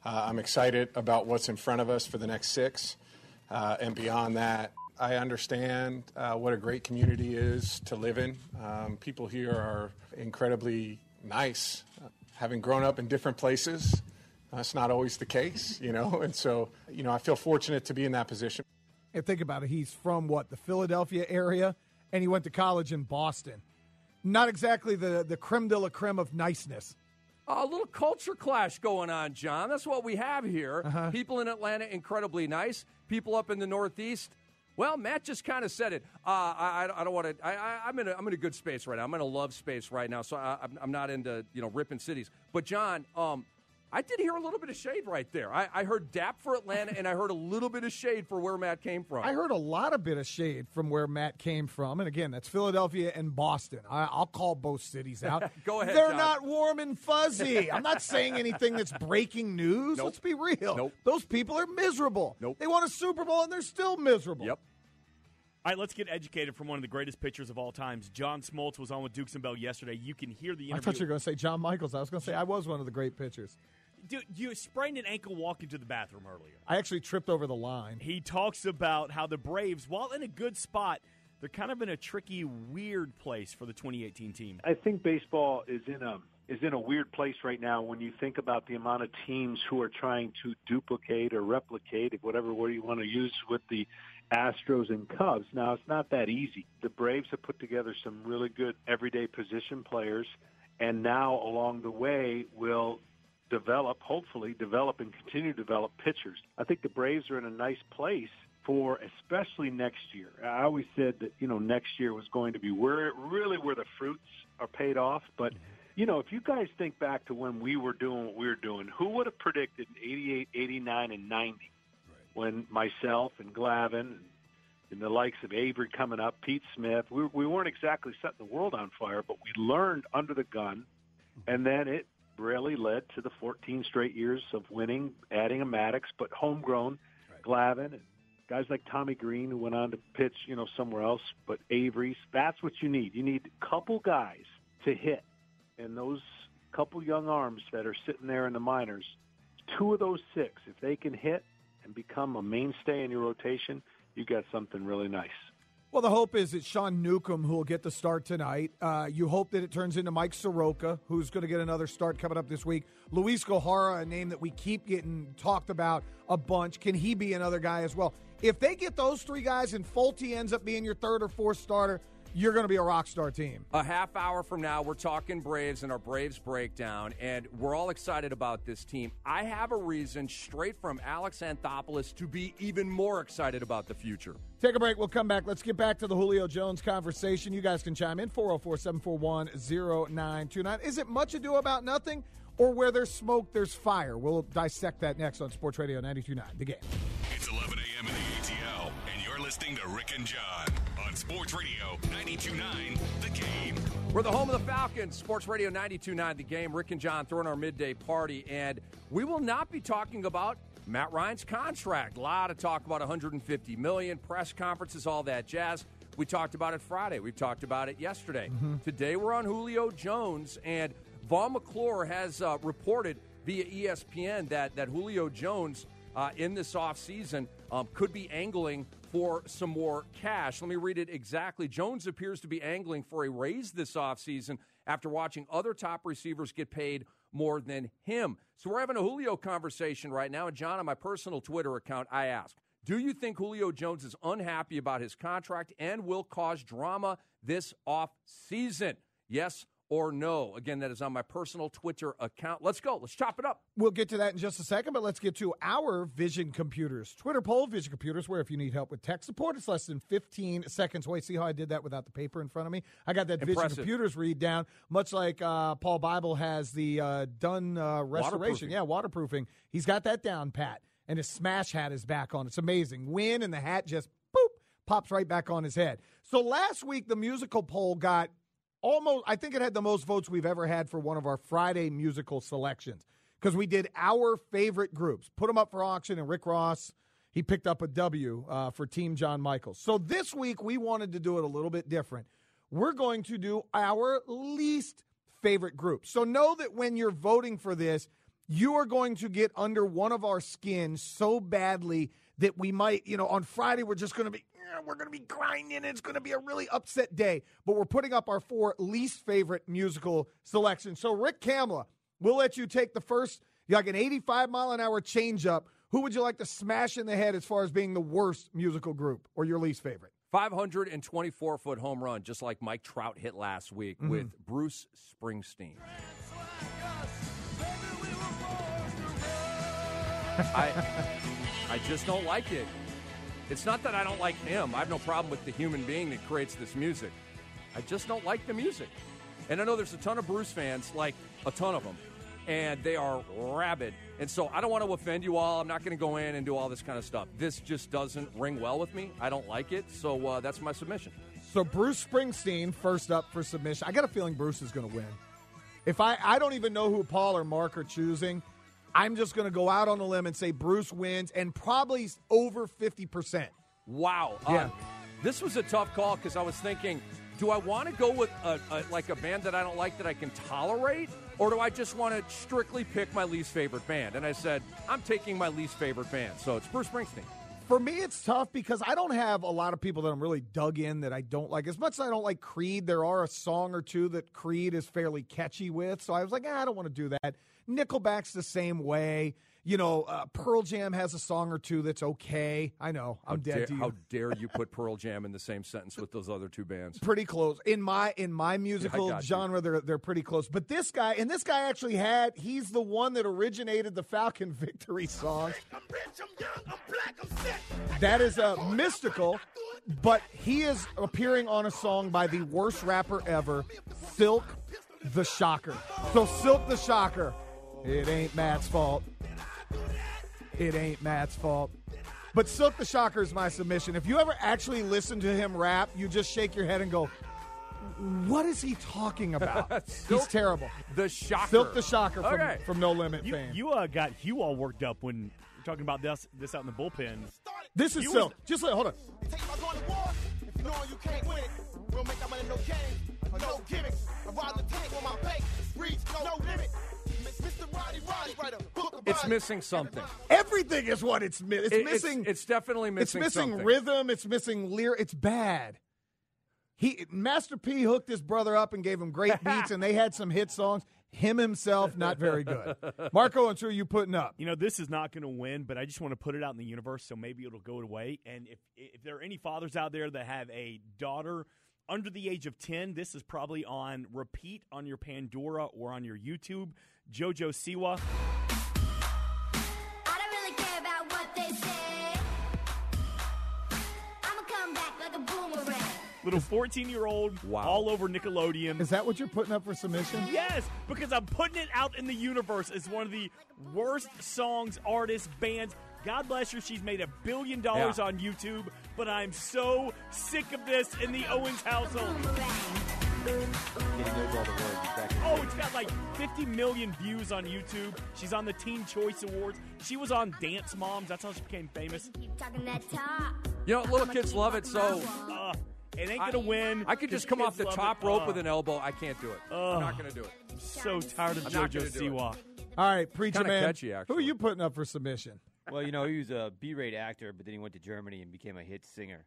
Uh, I'm excited about what's in front of us for the next six. Uh, and beyond that, I understand uh, what a great community is to live in. Um, people here are incredibly nice. Uh, having grown up in different places, that's not always the case, you know. And so, you know, I feel fortunate to be in that position. And think about it. He's from, what, the Philadelphia area, and he went to college in Boston. Not exactly the, the creme de la creme of niceness. A little culture clash going on, John. That's what we have here. Uh-huh. People in Atlanta, incredibly nice. People up in the Northeast, well, Matt just kind of said it. Uh, I, I don't want to. I, I, I'm in. A, I'm in a good space right now. I'm in a love space right now. So I, I'm not into you know ripping cities. But John, um, I did hear a little bit of shade right there. I, I heard dap for Atlanta, and I heard a little bit of shade for where Matt came from. I heard a lot of bit of shade from where Matt came from. And again, that's Philadelphia and Boston. I, I'll call both cities out. Go ahead, They're John. not warm and fuzzy. I'm not saying anything that's breaking news. Nope. Let's be real. Nope. Those people are miserable. Nope. They won a Super Bowl, and they're still miserable. Yep. All right, let's get educated from one of the greatest pitchers of all times. John Smoltz was on with Dukes and Bell yesterday. You can hear the interview. I thought you were going to say John Michaels. I was going to say I was one of the great pitchers. Dude, you sprained an ankle walking to the bathroom earlier. I actually tripped over the line. He talks about how the Braves, while in a good spot, they're kind of in a tricky, weird place for the twenty eighteen team. I think baseball is in a is in a weird place right now when you think about the amount of teams who are trying to duplicate or replicate, whatever word you want to use, with the Astros and Cubs. Now, it's not that easy. The Braves have put together some really good everyday position players, and now along the way will develop, hopefully develop and continue to develop pitchers. I think the Braves are in a nice place for especially next year. I always said that, you know, next year was going to be where really where the fruits are paid off. But, you know, if you guys think back to when we were doing what we were doing, who would have predicted in eighty-eight, eighty-nine, and ninety when myself and Glavine and, and the likes of Avery coming up, Pete Smith, we, we weren't exactly setting the world on fire, but we learned under the gun, and then it really led to the fourteen straight years of winning, adding a Maddox, but homegrown, right. Glavine, and guys like Tommy Green who went on to pitch, you know, somewhere else, but Avery's. That's what you need. You need a couple guys to hit, and those couple young arms that are sitting there in the minors, two of those six, if they can hit and become a mainstay in your rotation, you got something really nice. Well, the hope is it's Sean Newcomb who will get the start tonight. Uh, you hope that it turns into Mike Soroka, who's going to get another start coming up this week. Luis Gohara, a name that we keep getting talked about a bunch. Can he be another guy as well? If they get those three guys and Fulte ends up being your third or fourth starter, you're going to be a rock star team. A half hour from now, we're talking Braves and our Braves breakdown, and we're all excited about this team. I have a reason straight from Alex Anthopoulos to be even more excited about the future. Take a break. We'll come back. Let's get back to the Julio Jones conversation. You guys can chime in, four oh four, seven four one, oh nine two nine. Is it much ado about nothing, or where there's smoke, there's fire? We'll dissect that next on Sports Radio ninety-two point nine, The Game. It's eleven a.m. in the A T L, and you're listening to Rick and John on Sports Radio ninety-two point nine, The Game. We're the home of the Falcons, Sports Radio ninety-two point nine, The Game. Rick and John throwing our midday party, and we will not be talking about Matt Ryan's contract. A lot of talk about one hundred fifty million dollars, press conferences, all that jazz. We talked about it Friday. We talked about it yesterday. Mm-hmm. Today we're on Julio Jones, and Vaughn McClure has uh, reported via E S P N that, that Julio Jones uh, in this offseason um, could be angling for some more cash. Let me read it exactly. Jones appears to be angling for a raise this offseason after watching other top receivers get paid more than him. So we're having a Julio conversation right now. And John, on my personal Twitter account, I asked, do you think Julio Jones is unhappy about his contract and will cause drama this offseason? Yes or no? Again, that is on my personal Twitter account. Let's go. Let's chop it up. We'll get to that in just a second, but let's get to our Vision Computers. Twitter poll, Vision Computers, where if you need help with tech support, it's less than fifteen seconds away. See how I did that without the paper in front of me? I got that Impressive. Vision Computers read down, much like uh, Paul Bible has the uh, done uh, restoration. Waterproofing. Yeah, waterproofing. He's got that down, Pat, and his smash hat is back on. It's amazing. Win, and the hat just, boop, pops right back on his head. So last week, the musical poll got almost, I think it had the most votes we've ever had for one of our Friday musical selections, because we did our favorite groups, put them up for auction, and Rick Ross, he picked up a W uh, for Team John Michaels. So this week, we wanted to do it a little bit different. We're going to do our least favorite group. So know that when you're voting for this, you are going to get under one of our skins so badly that we might, you know, on Friday we're just going to be, eh, we're going to be grinding. It's going to be a really upset day. But we're putting up our four least favorite musical selections. So, Rick Kamla, we'll let you take the first, you like an eighty-five mile an hour changeup. Who would you like to smash in the head as far as being the worst musical group or your least favorite? five hundred twenty-four foot home run, just like Mike Trout hit last week mm-hmm. with Bruce Springsteen. I I just don't like it. It's not that I don't like him. I have no problem with the human being that creates this music. I just don't like the music. And I know there's a ton of Bruce fans, like a ton of them, and they are rabid. And so I don't want to offend you all. I'm not going to go in and do all this kind of stuff. This just doesn't ring well with me. I don't like it. So uh, that's my submission. So Bruce Springsteen, first up for submission. I got a feeling Bruce is going to win. If I, I don't even know who Paul or Mark are choosing. I'm just going to go out on a limb and say Bruce wins, and probably over fifty percent. Wow. Yeah. Uh, this was a tough call because I was thinking, do I want to go with a, a, like a band that I don't like that I can tolerate, or do I just want to strictly pick my least favorite band? And I said, I'm taking my least favorite band, so it's Bruce Springsteen. For me, it's tough because I don't have a lot of people that I'm really dug in that I don't like. As much as I don't like Creed, there are a song or two that Creed is fairly catchy with, so I was like, ah, I don't want to do that. Nickelback's the same way. You know, uh, Pearl Jam has a song or two that's okay. I know, I'm how dead dare, to you. How dare you put Pearl Jam in the same sentence with those other two bands? Pretty close. In my in my musical yeah, genre, they're they're pretty close. But this guy, and this guy actually had, he's the one that originated the Falcon Victory song. That is uh, mystical, but he is appearing on a song by the worst rapper ever, Silk the Shocker. So Silk the Shocker, it ain't Matt's fault. It ain't Matt's fault. But Silk the Shocker is my submission. If you ever actually listen to him rap, you just shake your head and go, what is he talking about? He's terrible. The Shocker. Silk the Shocker from, okay. from No Limit You, fame. you uh, got Hugh all worked up when you're talking about this this out in the bullpen. This is Hugh Silk. was- Just let, hold on. It's missing something. Everything is what it's missing. It's It- missing. It's, it's definitely It's missing missing something. rhythm. It's missing lyric. It's bad. He Master P hooked his brother up and gave him great beats, and they had some hit songs. Him himself, not very good. Marco, and who are you putting up? You know, this is not going to win, but I just want to put it out in the universe so maybe it'll go away. And if if there are any fathers out there that have a daughter under the age of ten, this is probably on repeat on your Pandora or on your YouTube. JoJo Siwa. I don't really care about what they say. I'ma come back like a boomerang. Little fourteen-year-old Wow. all over Nickelodeon. Is that what you're putting up for submission? Yes, because I'm putting it out in the universe as one of the worst songs, artists, bands. God bless her, she's made a billion dollars Yeah. on YouTube, but I'm so sick of this in the Owens household. He knows all the words. Exactly. Oh, it's got like fifty million views on YouTube. She's on the Teen Choice Awards. She was on Dance Moms. That's how she became famous. Keep talking that talk. You know, little kids love it, so Uh, it ain't going to win. I could just come off the top rope with an elbow. I can't do it. I'm not going to do it. I'm so tired of I'm not JoJo gonna do it. Siwa. All right, Preacher Kinda Man. catchy, who actually. are you putting up for submission? Well, you know, he was a B-rate actor, but then he went to Germany and became a hit singer.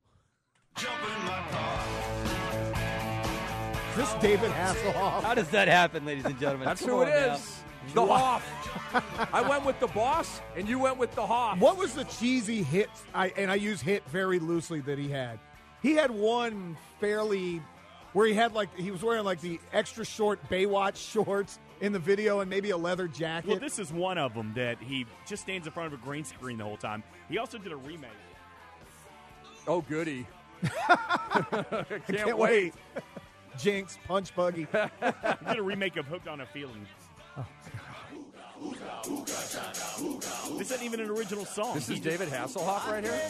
Is this David Hasselhoff? How does that happen, ladies and gentlemen? That's Come who on it now. is. The Hoff. I went with the boss, and you went with the Hoff. What was the cheesy hit? I, and I use hit very loosely that he had. He had one fairly where he had like he was wearing like the extra short Baywatch shorts in the video and maybe a leather jacket. Well, this is one of them that he just stands in front of a green screen the whole time. He also did a remake. Oh, goody. I can't, wait. Jinx, Punch Buggy. He did a remake of Hooked on a Feeling. This isn't even an original song. This He is just- David Hasselhoff right here?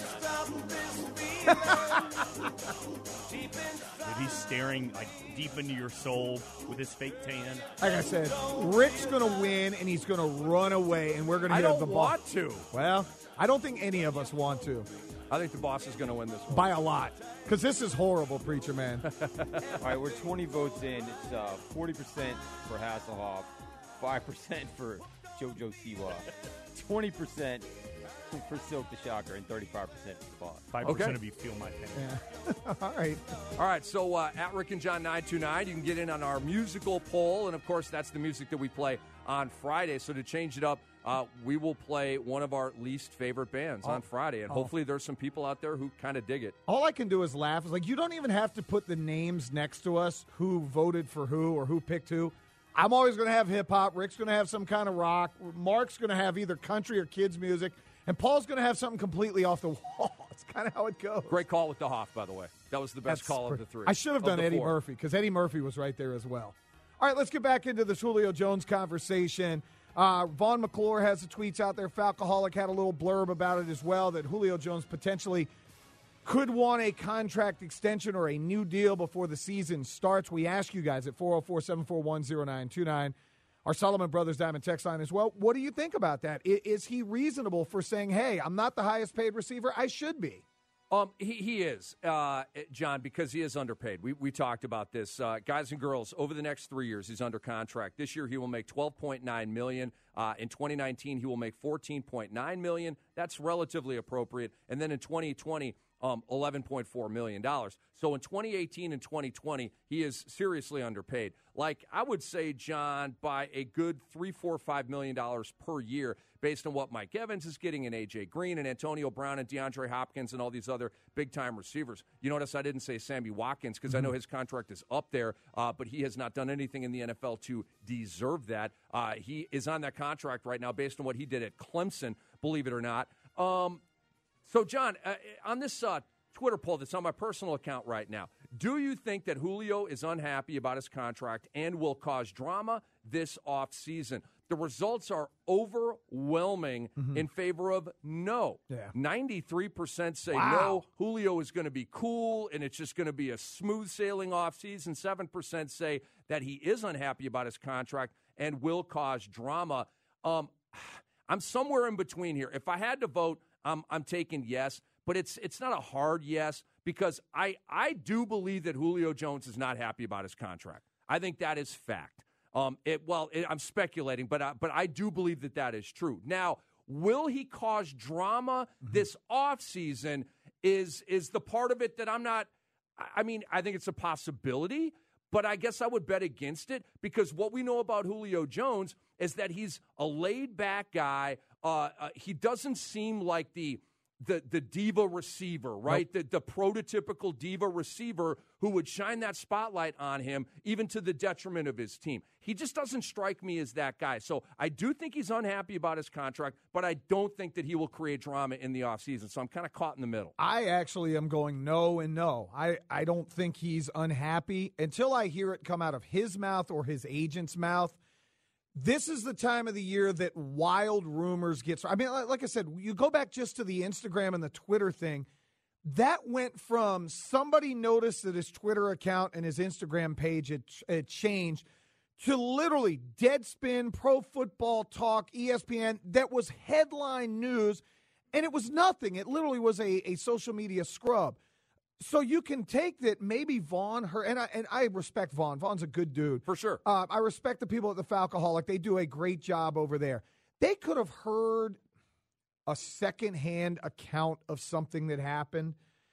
Dude, he's staring like deep into your soul with his fake tan. Like I said, Rick's going to win, and he's going to run away, and we're going to I hear don't the boss. want to. Well, I don't think any of us want to. I think the boss is going to win this one. By a lot. Because this is horrible, Preacher Man. All right, we're twenty votes in. It's uh, forty percent for Hasselhoff, five percent for JoJo Siwa. twenty percent for Silk the Shocker and thirty-five percent for the Boss. five percent of you feel my pain. Yeah. All right. All right, so uh, at Rick and John nine two nine, you can get in on our musical poll, and, of course, that's the music that we play on Friday. So to change it up, uh, we will play one of our least favorite bands Oh. on Friday, and Oh. hopefully there's some people out there who kind of dig it. All I can do is laugh. It's like, you don't even have to put the names next to us, who voted for who or who picked who. I'm always going to have hip-hop. Rick's going to have some kind of rock. Mark's going to have either country or kids music. And Paul's going to have something completely off the wall. It's kind of how it goes. Great call with the Hoff, by the way. That was the best That's call per- of the three. I should have of done the Eddie four. Murphy, because Eddie Murphy was right there as well. All right, let's get back into this Julio Jones conversation. Uh, Vaughn McClure has the tweets out there. Falcoholic had a little blurb about it as well, that Julio Jones potentially could want a contract extension or a new deal before the season starts. We ask you guys at four oh four, seven four one, oh nine two nine. Our Solomon Brothers Diamond text line as well. What do you think about that? I- Is he reasonable for saying, hey, I'm not the highest paid receiver? I should be. Um, he, he is, uh, John, because he is underpaid. We we talked about this. Uh, guys and girls, over the next three years, he's under contract. This year, he will make twelve point nine million dollars. Uh, in twenty nineteen, he will make fourteen point nine million dollars. That's relatively appropriate. And then in twenty twenty, um, eleven point four million dollars. So in twenty eighteen and twenty twenty, he is seriously underpaid. Like, I would say, John, by a good three, four, five million dollars per year, based on what Mike Evans is getting and A J Green and Antonio Brown and DeAndre Hopkins and all these other big-time receivers. You notice I didn't say Sammy Watkins because I know his contract is up there, uh, but he has not done anything in the N F L to deserve that. Uh, he is on that contract right now based on what he did at Clemson, believe it or not. Um, so, John, uh, on this uh, Twitter poll that's on my personal account right now, do you think that Julio is unhappy about his contract and will cause drama this offseason? The results are overwhelming Mm-hmm. in favor of no. Yeah. ninety-three percent say Wow. no, Julio is going to be cool and it's just going to be a smooth sailing offseason. seven percent say that he is unhappy about his contract and will cause drama. Um, I'm somewhere in between here. If I had to vote, I'm, I'm taking yes, but it's it's not a hard yes because I, I do believe that Julio Jones is not happy about his contract. I think that is fact. Um, it, well, it, I'm speculating, but I, but I do believe that that is true. Now, will he cause drama this offseason is is the part of it that I'm not – I mean, I think it's a possibility, but I guess I would bet against it because what we know about Julio Jones is that he's a laid-back guy. Uh, uh, he doesn't seem like the – The the diva receiver, right? Nope. The the prototypical diva receiver who would shine that spotlight on him, even to the detriment of his team. He just doesn't strike me as that guy. So I do think he's unhappy about his contract, but I don't think that he will create drama in the offseason. So I'm kind of caught in the middle. I actually am going no and no. I, I don't think he's unhappy until I hear it come out of his mouth or his agent's mouth. This is the time of the year that wild rumors get. I mean, like I said, you go back just to the Instagram and the Twitter thing. That went from somebody noticed that his Twitter account and his Instagram page had, had changed to literally Deadspin, Pro Football Talk, E S P N. That was headline news, and it was nothing. It literally was a, a social media scrub. So you can take that maybe Vaughn, her, and I, and I respect Vaughn. Vaughn's a good dude. For sure. Uh, I respect the people at the Falcoholic. They do a great job over there. They could have heard a secondhand account of something that happened,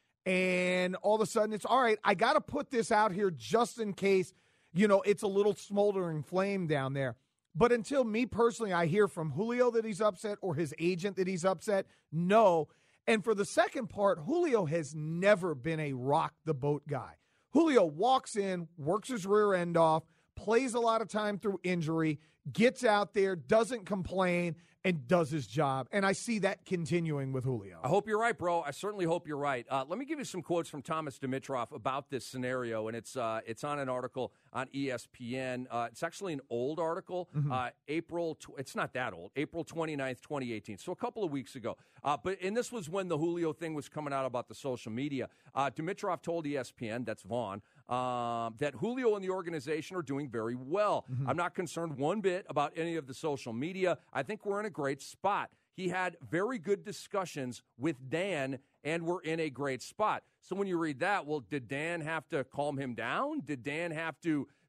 and all of a sudden it's, all right, I got to put this out here just in case, you know, it's a little smoldering flame down there. But until me personally, I hear from Julio that he's upset or his agent that he's upset, no. And for the second part, Julio has never been a rock the boat guy. Julio walks in, works his rear end off, plays a lot of time through injury, gets out there, doesn't complain, and does his job. And I see that continuing with Julio. I hope you're right, bro. I certainly hope you're right. Uh, let me give you some quotes from Thomas Dimitroff about this scenario, and it's uh, it's on an article on E S P N. Uh, it's actually an old article, Mm-hmm. uh, April. Tw- it's not that old, April twenty-ninth, twenty eighteen, so a couple of weeks ago. Uh, but and this was when the Julio thing was coming out about the social media. Uh, Dimitroff told E S P N, that's Vaughn, um, that Julio and the organization are doing very well. Mm-hmm. I'm not concerned one bit about any of the social media. I think we're in a great spot. He had very good discussions with Dan, and we're in a great spot. So when you read that, well, did Dan have to calm him down? Did Dan have to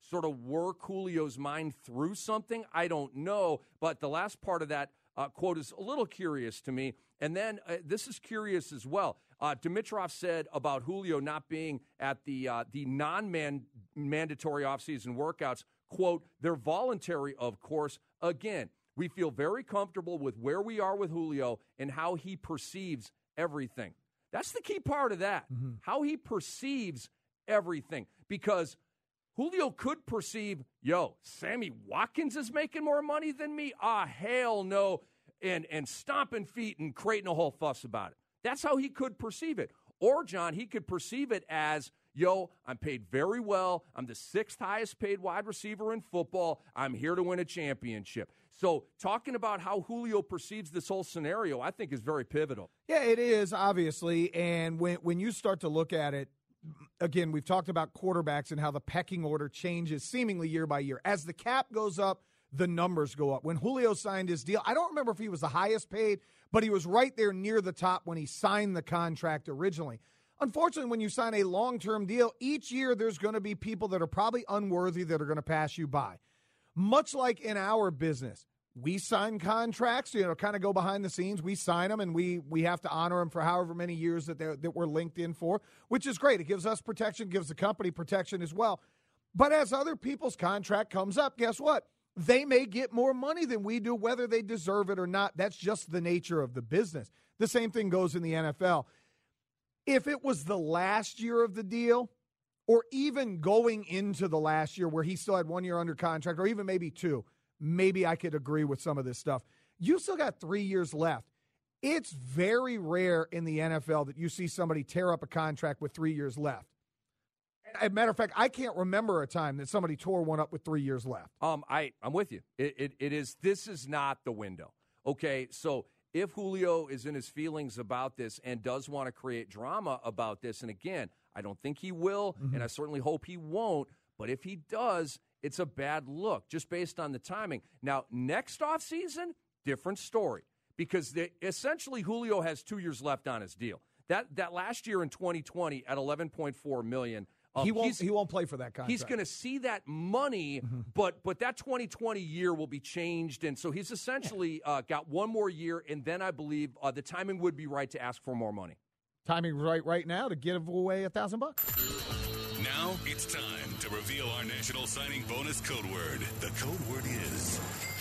sort of work Julio's mind through something? I don't know. But the last part of that uh, quote is a little curious to me. And then uh, this is curious as well. Uh, Dimitrov said about Julio not being at the uh, the non-mandatory offseason workouts, quote, they're voluntary, of course. Again, we feel very comfortable with where we are with Julio and how he perceives everything. That's the key part of that, mm-hmm. how he perceives everything. Because Julio could perceive, yo, Sammy Watkins is making more money than me? Ah, hell no. And, and stomping feet and creating a whole fuss about it. That's how he could perceive it. Or, John, he could perceive it as, yo, I'm paid very well. I'm the sixth highest paid wide receiver in football. I'm here to win a championship. So talking about how Julio perceives this whole scenario, I think is very pivotal. Yeah, it is, obviously. And when, when you start to look at it, again, we've talked about quarterbacks and how the pecking order changes seemingly year by year. As the cap goes up, the numbers go up. When Julio signed his deal, I don't remember if he was the highest paid, but he was right there near the top when he signed the contract originally. Unfortunately, when you sign a long-term deal, each year there's going to be people that are probably unworthy that are going to pass you by. Much like in our business, we sign contracts, you know, kind of go behind the scenes. We sign them, and we we have to honor them for however many years that they're, that we're linked in for, which is great. It gives us protection, gives the company protection as well. But as other people's contract comes up, guess what? They may get more money than we do, whether they deserve it or not. That's just the nature of the business. The same thing goes in the N F L. If it was the last year of the deal, or even going into the last year where he still had one year under contract, or even maybe two, maybe I could agree with some of this stuff. You still got three years left. It's very rare in the N F L that you see somebody tear up a contract with three years left. As a matter of fact, I can't remember a time that somebody tore one up with three years left. Um, I, I'm with you. It, it, it is. This is not the window. Okay, so if Julio is in his feelings about this and does want to create drama about this, and again, I don't think he will, mm-hmm. and I certainly hope he won't, but if he does, it's a bad look just based on the timing. Now, next offseason, different story, because they, essentially Julio has two years left on his deal. That that last year in twenty twenty at eleven point four million dollars, Um, he won't. He won't play for that contract. He's going to see that money, mm-hmm. but but that twenty twenty year will be changed, and so he's essentially uh, got one more year, and then I believe uh, the timing would be right to ask for more money. Timing right right now to give away a thousand bucks. Now it's time to reveal our national signing bonus code word. The code word is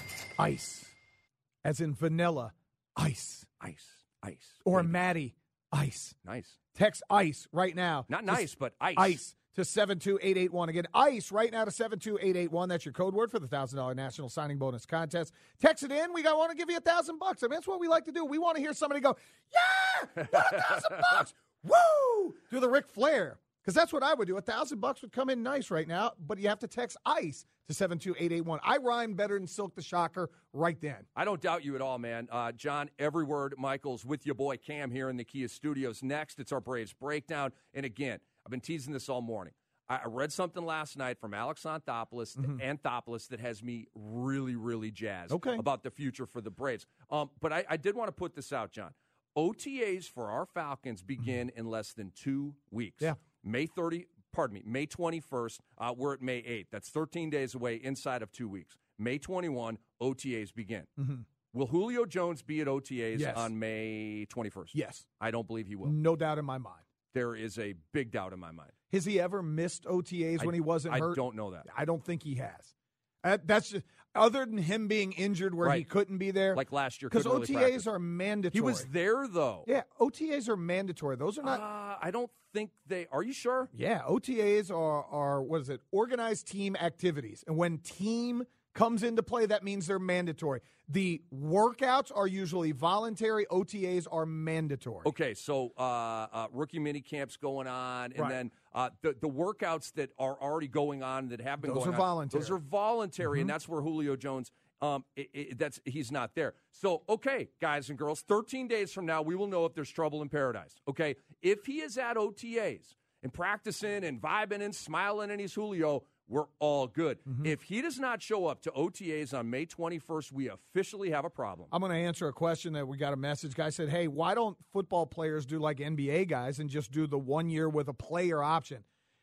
ice, as in vanilla ice, ice, ice, or baby. Maddie ice. Nice. Text ICE right now. Not nice, but ice. ICE to seven two eight eight one. Again, ICE right now to seven two eight eight one. That's your code word for the one thousand dollars National Signing Bonus Contest. Text it in. We got want to give you a one thousand bucks. I mean, that's what we like to do. We want to hear somebody go, yeah, got a one thousand bucks. Woo! Do the Ric Flair. Because that's what I would do. A one thousand bucks would come in nice right now, but you have to text ICE to seven two eight eight one. I rhyme better than Silk the Shocker right then. I don't doubt you at all, man. Uh, John, every word, Michael's with your boy Cam here in the Kia Studios. Next, it's our Braves Breakdown. And again, I've been teasing this all morning. I, I read something last night from Alex Anthopoulos, mm-hmm. Anthopoulos that has me really, really jazzed okay. about the future for the Braves. Um, but I, I did want to put this out, John. O T As for our Falcons begin mm-hmm. in less than two weeks. Yeah. May thirtieth, pardon me, May twenty-first. Uh, we're at May eighth. That's thirteen days away inside of two weeks. May twenty-first, O T As begin. Mm-hmm. Will Julio Jones be at O T As yes. on May twenty-first? Yes. I don't believe he will. No doubt in my mind. There is a big doubt in my mind. Has he ever missed O T As I, when he wasn't I hurt? I don't know that. I don't think he has. Uh, that's just, other than him being injured where right. he couldn't be there. Like last year. Because really O T As practice. are mandatory. He was there, though. Yeah, O T As are mandatory. Those are not. Uh, I don't think they. Are you sure? Yeah, O T As are, are, what is it, organized team activities. And when team comes into play, that means they're mandatory. The workouts are usually voluntary. O T As are mandatory. Okay, so uh, uh, rookie mini camps going on, and right. then uh, the the workouts that are already going on that have been those going are on. Voluntary. Those are voluntary, mm-hmm. and that's where Julio Jones. Um, it, it, that's he's not there. So okay, guys and girls, thirteen days from now, we will know if there's trouble in paradise. Okay, if he is at O T As and practicing and vibing and smiling, and he's Julio, we're all good. Mm-hmm. If he does not show up to O T As on May twenty-first, we officially have a problem. I'm going to answer a question that we got a message. Guy said, hey, why don't football players do like N B A guys and just do the one year with a player option?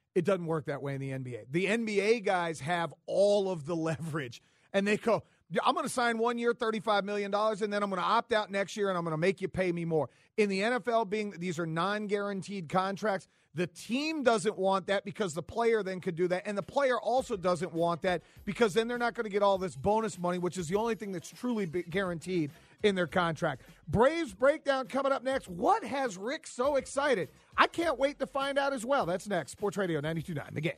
It doesn't work that way in the N B A. The N B A guys have all of the leverage, and they go, I'm going to sign one year, thirty-five million dollars, and then I'm going to opt out next year, and I'm going to make you pay me more. In the N F L, being these are non-guaranteed contracts, the team doesn't want that because the player then could do that, and the player also doesn't want that because then they're not going to get all this bonus money, which is the only thing that's truly guaranteed in their contract. Braves breakdown coming up next. What has Rick so excited? I can't wait to find out as well. That's next. Sports Radio ninety-two point nine, The Game.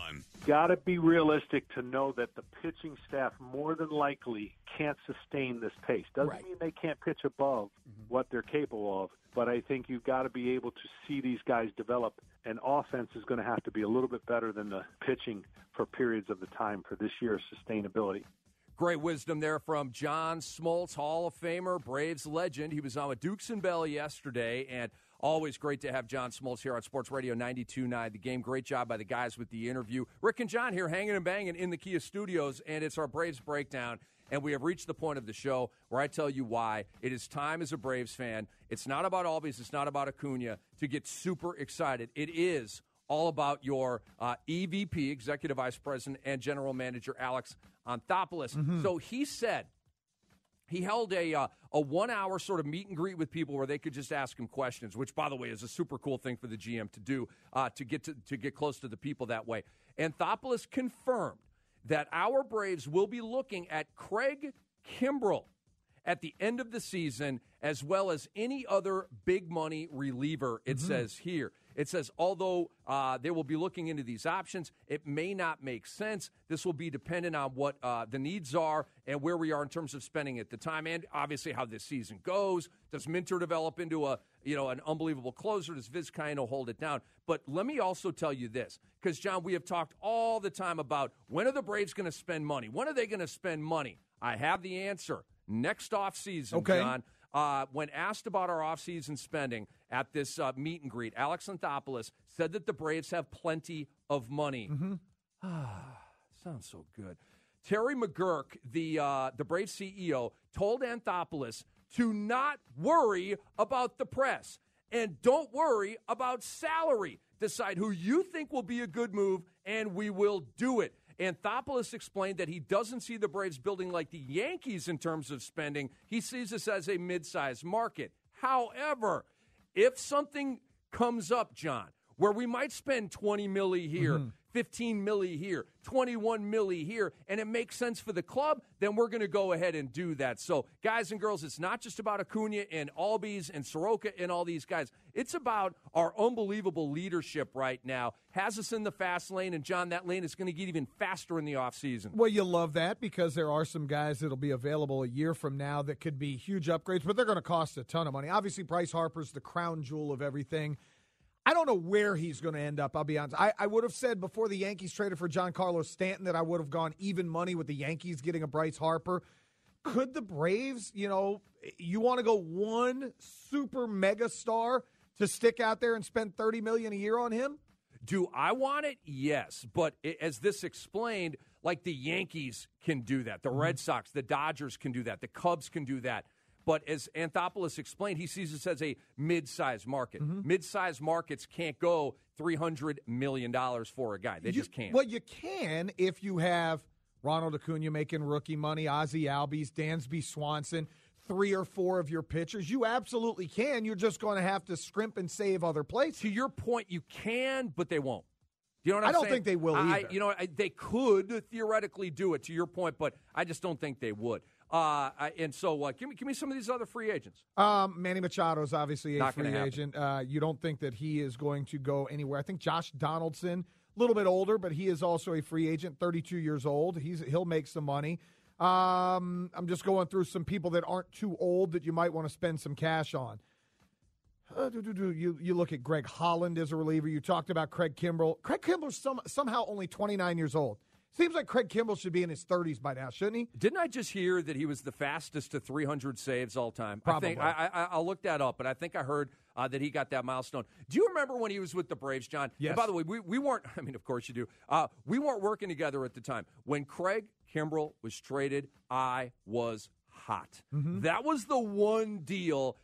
Got to be realistic to know that the pitching staff more than likely can't sustain this pace. Doesn't Right. mean they can't pitch above what they're capable of, but I think you've got to be able to see these guys develop, and offense is going to have to be a little bit better than the pitching for periods of the time for this year's sustainability. Great wisdom there from John Smoltz, Hall of Famer, Braves legend. He was on with Dukes and Bell yesterday, and always great to have John Smoltz here on Sports Radio ninety-two point nine. The Game. Great job by the guys with the interview. Rick and John here hanging and banging in the Kia studios, and it's our Braves breakdown. And we have reached the point of the show where I tell you why it is time as a Braves fan. It's not about Albies. It's not about Acuna to get super excited. It is all about your uh, E V P, Executive Vice President, and General Manager Alex Anthopoulos. Mm-hmm. So he said he held a uh, a one-hour sort of meet and greet with people where they could just ask him questions, which, by the way, is a super cool thing for the G M to do, uh, to get to, to get close to the people that way. Anthopoulos confirmed that our Braves will be looking at Craig Kimbrell at the end of the season, as well as any other big money reliever, it mm-hmm. says here. It says, although uh, they will be looking into these options, it may not make sense. This will be dependent on what uh, the needs are and where we are in terms of spending at the time, and obviously how this season goes. Does Minter develop into a you know an unbelievable closer? Does Vizcaino hold it down? But let me also tell you this, because, John, we have talked all the time about when are the Braves going to spend money? When are they going to spend money? I have the answer. Next offseason, okay. John. Uh, when asked about our offseason spending at this uh, meet and greet, Alex Anthopoulos said that the Braves have plenty of money. Mm-hmm. Sounds so good. Terry McGurk, the uh, the Braves C E O, told Anthopoulos to not worry about the press and don't worry about salary. Decide who you think will be a good move, and we will do it. Anthopoulos explained that he doesn't see the Braves building like the Yankees in terms of spending. He sees this as a mid-sized market. However, if something comes up, John, where we might spend twenty milli here, mm-hmm. fifteen milli here, twenty-one milli here, and it makes sense for the club, then we're going to go ahead and do that. So, guys and girls, it's not just about Acuna and Albies and Soroka and all these guys. It's about our unbelievable leadership right now. Has us in the fast lane, and, John, that lane is going to get even faster in the offseason. Well, you love that because there are some guys that will be available a year from now that could be huge upgrades, but they're going to cost a ton of money. Obviously, Bryce Harper's the crown jewel of everything. I don't know where he's going to end up, I'll be honest. I, I would have said before the Yankees traded for Giancarlo Stanton that I would have gone even money with the Yankees getting a Bryce Harper. Could the Braves, you know, you want to go one super mega star to stick out there and spend thirty million dollars a year on him? Do I want it? Yes. But it, as this explained, like the Yankees can do that. The mm-hmm. Red Sox, the Dodgers can do that. The Cubs can do that. But as Anthopoulos explained, he sees this as a mid-sized market. Mm-hmm. Mid-sized markets can't go three hundred million dollars for a guy. They you, just can't. Well, you can if you have Ronald Acuna making rookie money, Ozzie Albies, Dansby Swanson, three or four of your pitchers. You absolutely can. You're just going to have to scrimp and save other places. To your point, you can, but they won't. You know what I'm I don't saying? think they will I, either. You know, I, they could theoretically do it, to your point, but I just don't think they would. Uh, and so, uh, give me give me some of these other free agents. Um, Manny Machado is obviously a Not free gonna happen. agent. Uh, you don't think that he is going to go anywhere? I think Josh Donaldson, a little bit older, but he is also a free agent, thirty-two years old. He's he'll make some money. Um, I'm just going through some people that aren't too old that you might want to spend some cash on. Uh, do, do, do. You you look at Greg Holland as a reliever. You talked about Craig Kimbrell. Craig Kimbrell's some, somehow only twenty-nine years old. Seems like Craig Kimbrell should be in his thirties by now, shouldn't he? Didn't I just hear that he was the fastest to three hundred saves all time? Probably. I think, I, I, I'll look that up, but I think I heard uh, that he got that milestone. Do you remember when he was with the Braves, John? Yes. And by the way, we, we weren't, I mean, of course you do. Uh, we weren't working together at the time. When Craig Kimbrell was traded, I was hot. Mm-hmm. That was the one deal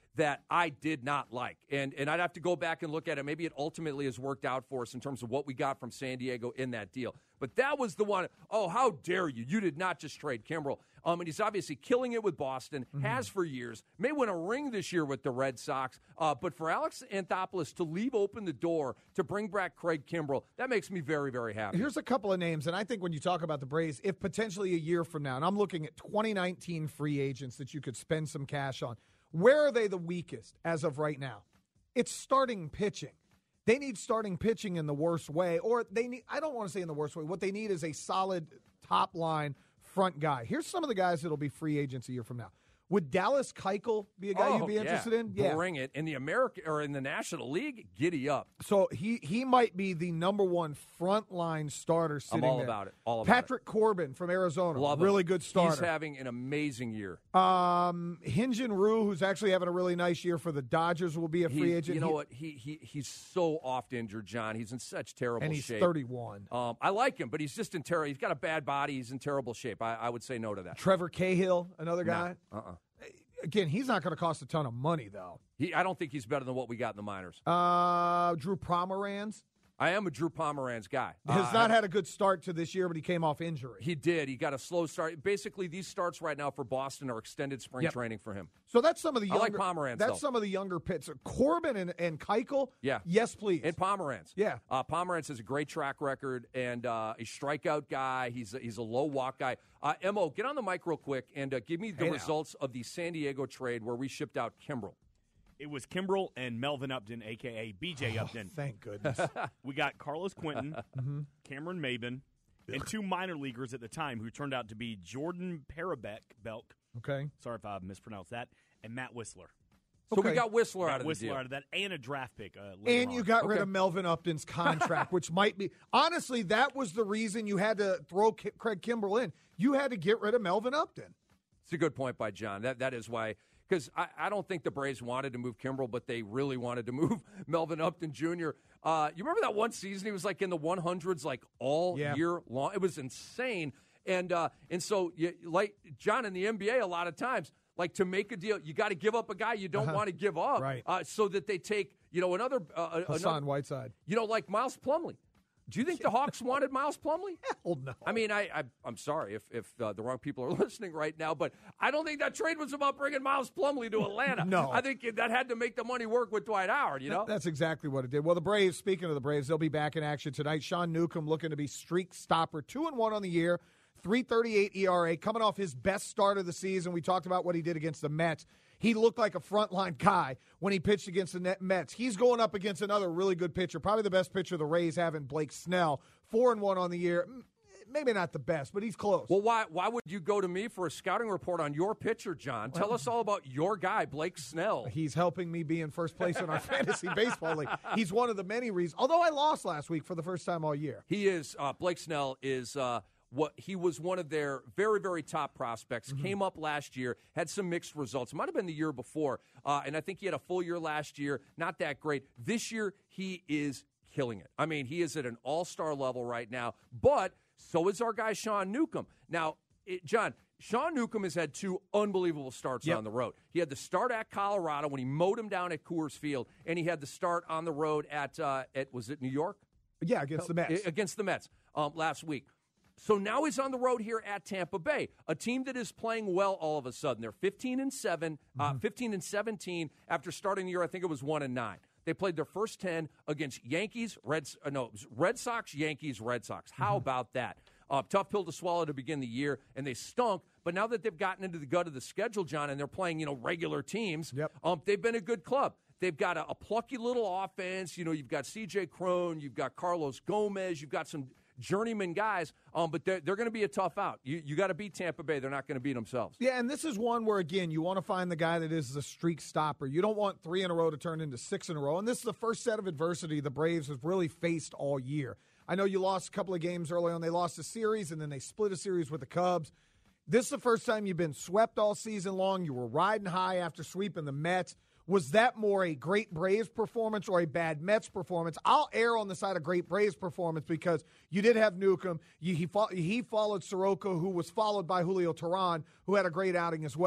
that I did not like. And and I'd have to go back and look at it. Maybe it ultimately has worked out for us in terms of what we got from San Diego in that deal. But that was the one, oh, how dare you. You did not just trade Kimbrel. Um, and he's obviously killing it with Boston, mm-hmm. has for years, may win a ring this year with the Red Sox. Uh, but for Alex Anthopoulos to leave open the door to bring back Craig Kimbrel, that makes me very, very happy. Here's a couple of names, and I think when you talk about the Braves, if potentially a year from now, and I'm looking at twenty nineteen free agents that you could spend some cash on, where are they the weakest as of right now? It's starting pitching. They need starting pitching in the worst way, or they need, I don't want to say in the worst way. What they need is a solid top line front guy. Here's some of the guys that'll be free agents a year from now. Would Dallas Keuchel be a guy oh, you'd be yeah. interested in? Yeah. Bring it. In the American or in the National League, giddy up. So he he might be the number one frontline starter sitting I'm all there. about it. All about Patrick it. Corbin from Arizona, Love really him. good starter. He's having an amazing year. Um, Hyun-Jin Ryu, who's actually having a really nice year for the Dodgers, will be a free he, agent. You know he, what? He he he's so oft injured, John. He's in such terrible and he's shape. thirty-one. Um, I like him, but he's just in terrible. He's got a bad body. He's in terrible shape. I, I would say no to that. Trevor Cahill, another guy. No. Uh-uh. Again, he's not going to cost a ton of money, though. He, I don't think he's better than what we got in the minors. Uh, Drew Pomeranz. I am a Drew Pomeranz guy. Has uh, not had a good start to this year, but he came off injury. He did. He got a slow start. Basically, these starts right now for Boston are extended spring Yep. training for him. So that's some of the I younger. like Pomeranz, That's though. some of the younger pits. Corbin and, and Keuchel. Yeah. Yes, please. And Pomeranz. Yeah. Uh, Pomeranz has a great track record and uh, a strikeout guy. He's a, he's a low walk guy. Uh, M O, get on the mic real quick and uh, give me the Hey, now. results of the San Diego trade where we shipped out Kimbrel. It was Kimbrel and Melvin Upton, a k a. B J Oh, Upton. thank goodness. We got Carlos Quentin, Mhm. Cameron Maben, and two minor leaguers at the time who turned out to be Jordan Parabek, Belk. Okay. Sorry if I mispronounced that, and Matt Whistler. So Okay. we got Whistler Got out of Whistler the deal. out of that, and a draft pick. Uh, later And you on. got rid Okay. of Melvin Upton's contract, which might be honestly that was the reason you had to throw K- Craig Kimbrel in. You had to get rid of Melvin Upton. It's a good point by John. That That is why. Because I, I don't think the Braves wanted to move Kimbrel, but they really wanted to move Melvin Upton Junior Uh, you remember that one season he was like in the one hundreds like all Yeah. year long? It was insane. And uh, and so, you, like John, in the N B A, a lot of times, like to make a deal, you got to give up a guy you don't Uh-huh. want to give up, Right. uh, so that they take, you know, another, uh, Hassan another, Whiteside. you know, like Miles Plumlee. Do you think the Hawks wanted Miles Plumlee? Hell no. I mean, I, I I'm sorry if if uh, the wrong people are listening right now, but I don't think that trade was about bringing Miles Plumlee to Atlanta. No. I think that had to make the money work with Dwight Howard. You know, That's exactly what it did. Well, the Braves, speaking of the Braves, they'll be back in action tonight. Sean Newcomb looking to be streak stopper, two and one on the year, three thirty-eight E R A, coming off his best start of the season. We talked about what he did against the Mets. He looked like a frontline guy when he pitched against the Mets. He's going up against another really good pitcher, probably the best pitcher the Rays have in Blake Snell. Four and one on the year. Maybe not the best, but he's close. well, why why would you go to me for a scouting report on your pitcher, John? Tell us all about your guy, Blake Snell. He's helping me be in first place in our fantasy baseball league. He's one of the many reasons. Although I lost last week for the first time all year. He is uh, Blake Snell is uh, what he was one of their very very top prospects. Mm-hmm. Came up last year, had some mixed results. It might have been the year before, uh, and I think he had a full year last year. Not that great. This year he is killing it. I mean, he is at an all-star level right now. But so is our guy Sean Newcomb. Now, it, John. Sean Newcomb has had two unbelievable starts Yep. on the road. He had the start at Colorado when he mowed him down at Coors Field, and he had the start on the road at uh, at was it New York? Yeah, against the Mets. Against the Mets um, last week. So now he's on the road here at Tampa Bay, a team that is playing well all of a sudden. They're fifteen and seven, uh, fifteen and seventeen after starting the year. I think it was one and nine. They played their first ten against Yankees, Reds. Uh, no, it was Red Sox, Yankees, Red Sox. How about that? Uh, tough pill to swallow to begin the year, and they stunk. But now that they've gotten into the gut of the schedule, John, and they're playing, you know, regular teams, Yep. um, they've been a good club. They've got a, a plucky little offense. You know, you've got C J Cron, you've got Carlos Gomez, you've got some journeyman guys, um, but they're, they're going to be a tough out. You, you got to beat Tampa Bay. They're not going to beat themselves. Yeah, and this is one where, again, you want to find the guy that is the streak stopper. You don't want three in a row to turn into six in a row. And this is the first set of adversity the Braves have really faced all year. I know you lost a couple of games early on. They lost a series, and then they split a series with the Cubs. This is the first time you've been swept all season long. You were riding high after sweeping the Mets. Was that more a great Braves performance or a bad Mets performance? I'll err on the side of great Braves performance because you did have Newcomb. You, he, fo- he followed Soroka, who was followed by Julio Teheran, who had a great outing as well.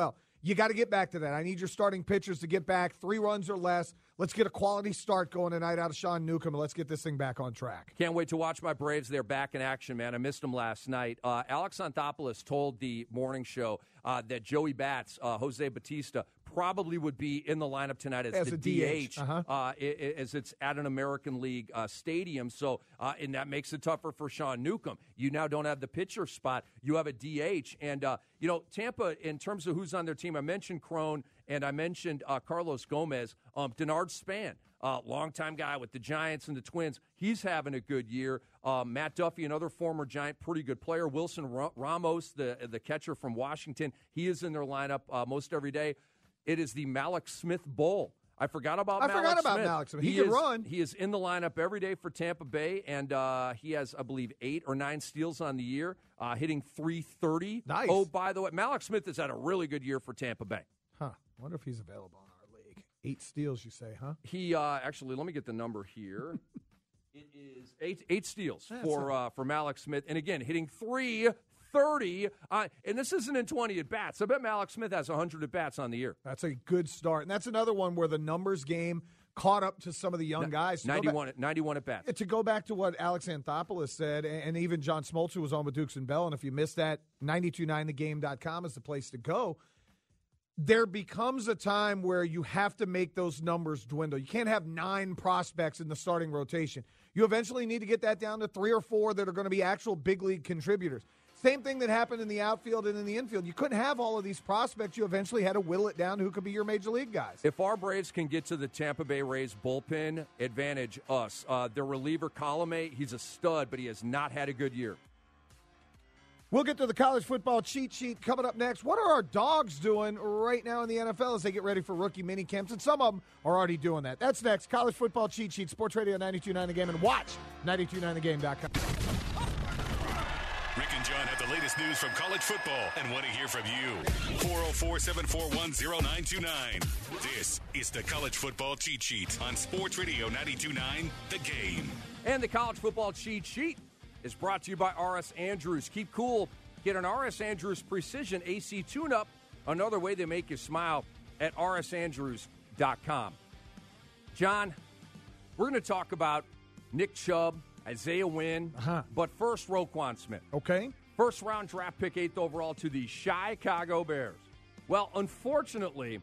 You got to get back to that. I need your starting pitchers to get back three runs or less. Let's get a quality start going tonight out of Sean Newcomb, and let's get this thing back on track. Can't wait to watch my Braves. They're back in action, man. I missed them last night. Uh, Alex Anthopoulos told the morning show uh, that Joey Bats, uh, Jose Bautista, probably would be in the lineup tonight as, As the a D H, D H, uh-huh. uh, i- i- as it's at an American League uh, stadium. So, uh, and that makes it tougher for Sean Newcomb. You now don't have the pitcher spot. You have a D H. And, uh, you know, Tampa, in terms of who's on their team, I mentioned Crone and I mentioned uh, Carlos Gomez. Um, Denard Span, uh, longtime guy with the Giants and the Twins. He's having a good year. Uh, Matt Duffy, another former Giant, pretty good player. Wilson Ra- Ramos, the, the catcher from Washington, he is in their lineup uh, most every day. It is the Malik Smith Bowl. I forgot about I Malik forgot about Smith. Malik Smith. He, He can is, run. He is in the lineup every day for Tampa Bay, and uh, he has, I believe, eight or nine steals on the year, uh, hitting three thirty. Nice. Oh, by the way, Malik Smith has had a really good year for Tampa Bay. Huh. Wonder if he's available in our league. Eight steals, you say, huh? He uh, actually, let me get the number here. It is eight eight steals That's for a- uh, for Malik Smith, and again, hitting three thirty. Uh, and this isn't in twenty at bats. I bet Malik Smith has one hundred at bats on the year. That's a good start. And that's another one where the numbers game caught up to some of the young guys. To go back- ninety-one, at- ninety-one at bats. To go back to what Alex Anthopoulos said, and and even John Smoltz, who was on with Dukes and Bell, and if you missed that, nine two nine the game dot com is the place to go. There becomes a time where you have to make those numbers dwindle. You can't have nine prospects in the starting rotation. You eventually need to get that down to three or four that are going to be actual big league contributors. Same thing that happened in the outfield and in the infield. You couldn't have all of these prospects. You eventually had to whittle it down to who could be your major league guys. If our Braves can get to the Tampa Bay Rays bullpen, advantage us. Uh, their reliever, Colomé, he's a stud, but he has not had a good year. We'll get to the college football cheat sheet coming up next. What are our dogs doing right now in the N F L as they get ready for rookie mini camps? And some of them are already doing that. That's next. College football cheat sheet, Sports Radio ninety-two point nine The Game, and watch ninety-two point nine the game dot com. Rick and John have the latest news from college football and want to hear from you. four oh four, seven four one, oh nine two nine. This is the College Football Cheat Sheet on Sports Radio ninety-two point nine The Game. And the college football cheat sheet is brought to you by R S Andrews. Keep cool. Get an R S Andrews Precision A C tune-up. Another way they make you smile at r s andrews dot com. John, we're going to talk about Nick Chubb, Isaiah Wynn, Uh-huh. but first, Roquan Smith. Okay. First round draft pick, eighth overall to the Chicago Bears. Well, unfortunately,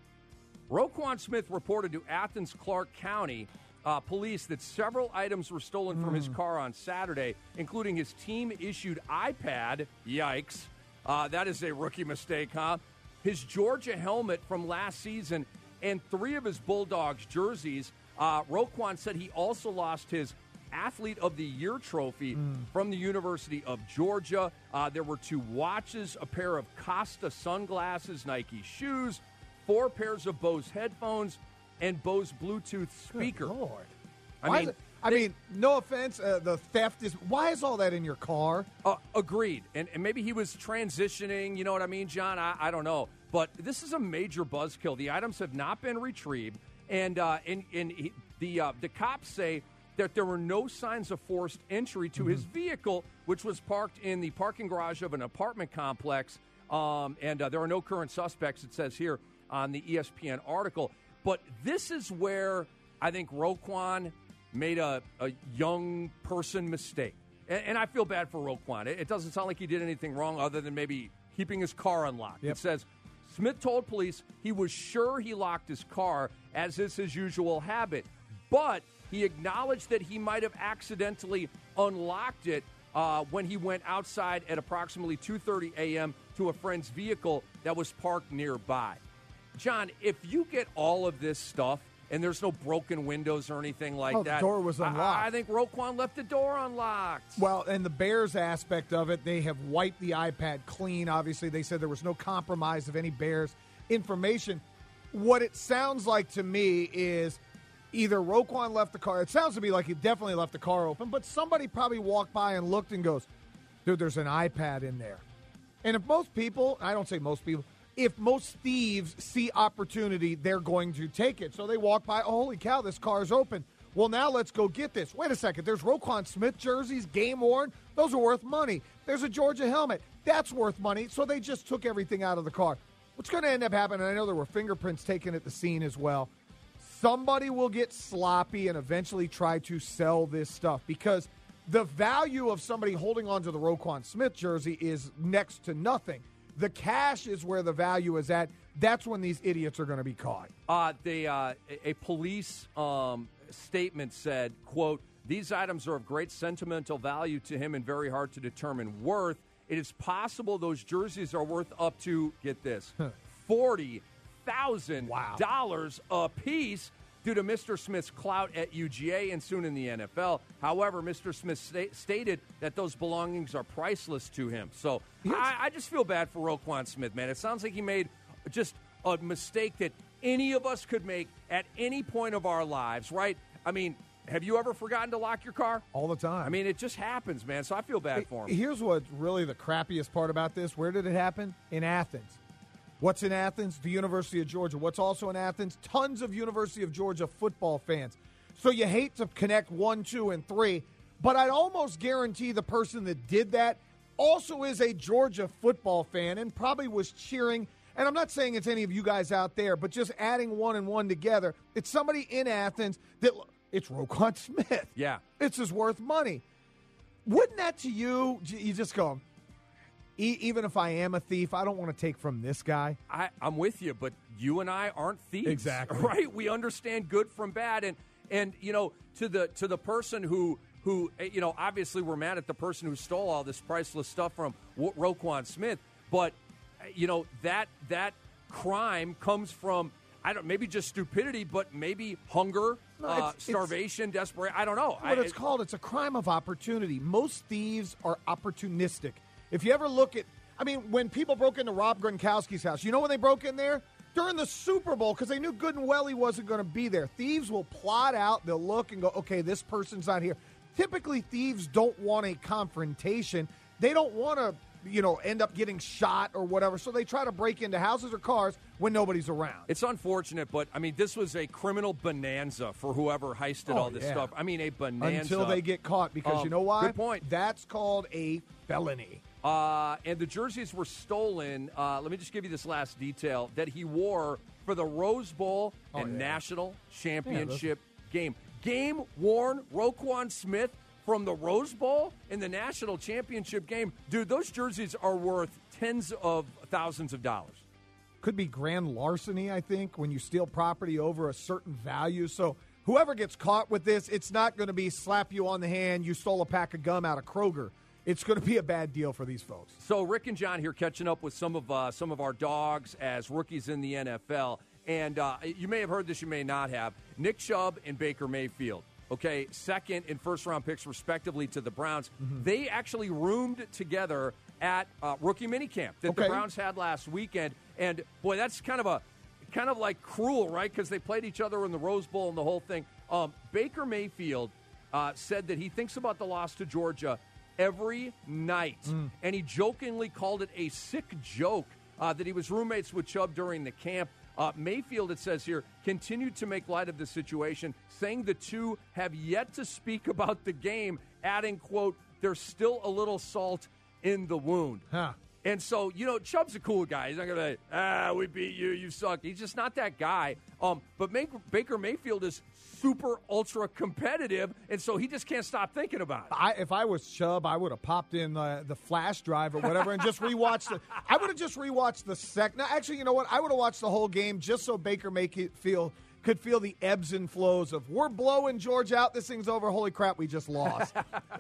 Roquan Smith reported to Athens Clarke County uh, police that several items were stolen from his car on Saturday, including his team-issued iPad. Yikes. Uh, that is a rookie mistake, huh? His Georgia helmet from last season and three of his Bulldogs jerseys. Uh, Roquan said he also lost his Athlete of the Year trophy from the University of Georgia. Uh, there were two watches, a pair of Costa sunglasses, Nike shoes, four pairs of Bose headphones, and Bose Bluetooth speaker. Good Lord. I Why mean, is it- I mean, no offense, uh, the theft is. Why is all that in your car? Uh, agreed. And, and maybe he was transitioning, you know what I mean, John? I, I don't know. But this is a major buzzkill. The items have not been retrieved. And, uh, and, and he, the, uh, the cops say that there were no signs of forced entry to his vehicle, which was parked in the parking garage of an apartment complex. Um, and uh, there are no current suspects, it says here on the E S P N article. But this is where I think Roquan made a, a young person mistake. And, and I feel bad for Roquan. It, it doesn't sound like he did anything wrong other than maybe keeping his car unlocked. Yep. It says, Smith told police he was sure he locked his car, as is his usual habit. But he acknowledged that he might have accidentally unlocked it uh, when he went outside at approximately two thirty a.m. to a friend's vehicle that was parked nearby. John, if you get all of this stuff and there's no broken windows or anything like Oh, the that, door was I- unlocked. I, think Roquan left the door unlocked. Well, and the Bears aspect of it, they have wiped the iPad clean. Obviously, they said there was no compromise of any Bears information. What it sounds like to me is either Roquan left the car. It sounds to me like he definitely left the car open, but somebody probably walked by and looked and goes, dude, there's an iPad in there. And if most people, I don't say most people, if most thieves see opportunity, they're going to take it. So they walk by, oh, holy cow, this car's open. Well, now let's go get this. Wait a second. There's Roquan Smith jerseys, game worn. Those are worth money. There's a Georgia helmet. That's worth money. So they just took everything out of the car. what's going to end up happening, I know there were fingerprints taken at the scene as well, somebody will get sloppy and eventually try to sell this stuff because the value of somebody holding on to the Roquan Smith jersey is next to nothing. The cash is where the value is at. That's when these idiots are going to be caught. Uh, they, uh, a, a police um, statement said, quote, "These items are of great sentimental value to him and very hard to determine worth. It is possible those jerseys are worth up to," get this, forty thousand dollars a piece due to Mister Smith's clout at U G A and soon in the N F L. However, Mister Smith sta- stated that those belongings are priceless to him. So I, I just feel bad for Roquan Smith, man. It sounds like he made just a mistake that any of us could make at any point of our lives, right? I mean, have you ever forgotten to lock your car? All the time. I mean, it just happens, man. So I feel bad for him. Here's what's really the crappiest part about this. Where did it happen? In Athens. What's in Athens? The University of Georgia. What's also in Athens? Tons of University of Georgia football fans. So you hate to connect one, two, and three, but I'd almost guarantee the person that did that also is a Georgia football fan and probably was cheering. And I'm not saying it's any of you guys out there, but just adding one and one together, it's somebody in Athens that it's Roquan Smith. Yeah. It's his worth money. Wouldn't that to you, you just go, e- even if I am a thief, I don't want to take from this guy. I, I'm with you, but you and I aren't thieves. Exactly. Right? We understand good from bad. And, and you know, to the to the person who, who, you know, obviously we're mad at the person who stole all this priceless stuff from Ro- Roquan Smith. But, you know, that that crime comes from, I don't maybe just stupidity, but maybe hunger, No, uh, it's- it's- starvation, desperation. I don't know. What I, it's called, it's a crime of opportunity. Most thieves are opportunistic. If you ever look at, I mean, when people broke into Rob Gronkowski's house, you know when they broke in there? During the Super Bowl, because they knew good and well he wasn't going to be there. Thieves will plot out, they'll look and go, okay, this person's not here. Typically, thieves don't want a confrontation. They don't want to, you know, end up getting shot or whatever, so they try to break into houses or cars when nobody's around. It's unfortunate, but, I mean, this was a criminal bonanza for whoever heisted Oh, all this yeah. stuff. I mean, a bonanza. Until they get caught, because Um, you know why? Good point. That's called a felony. Uh, and the jerseys were stolen. Uh, let me just give you this last detail that he wore for the Rose Bowl Oh, and yeah. National Championship game. Game worn Roquan Smith from the Rose Bowl and the National Championship game. Dude, those jerseys are worth tens of thousands of dollars. Could be grand larceny, I think, when you steal property over a certain value. So whoever gets caught with this, it's not going to be slap you on the hand, you stole a pack of gum out of Kroger. It's going to be a bad deal for these folks. So Rick and John here catching up with some of uh, some of our dogs as rookies in the N F L. And uh, you may have heard this, you may not have. Nick Chubb and Baker Mayfield, okay, second and first-round picks respectively to the Browns. Mm-hmm. They actually roomed together at uh, rookie minicamp that Okay. the Browns had last weekend. And, boy, that's kind of a kind of like cruel, right, because they played each other in the Rose Bowl and the whole thing. Um, Baker Mayfield uh, said that he thinks about the loss to Georgia every night. Mm. And he jokingly called it a sick joke uh, that he was roommates with Chubb during the camp. Uh, Mayfield, it says here, continued to make light of the situation, saying the two have yet to speak about the game, adding, quote, "There's still a little salt in the wound." Huh. And so, you know, Chubb's a cool guy. He's not going to be, ah, we beat you, you suck. He's just not that guy. Um, but May- Baker Mayfield is super, ultra competitive, and so he just can't stop thinking about it. I, if I was Chubb, I would have popped in uh, the flash drive or whatever and just rewatched the. I would have just rewatched the second. No, actually, you know what? I would have watched the whole game just so Baker Mayfield could feel the ebbs and flows of we're blowing George out. This thing's over. Holy crap, we just lost.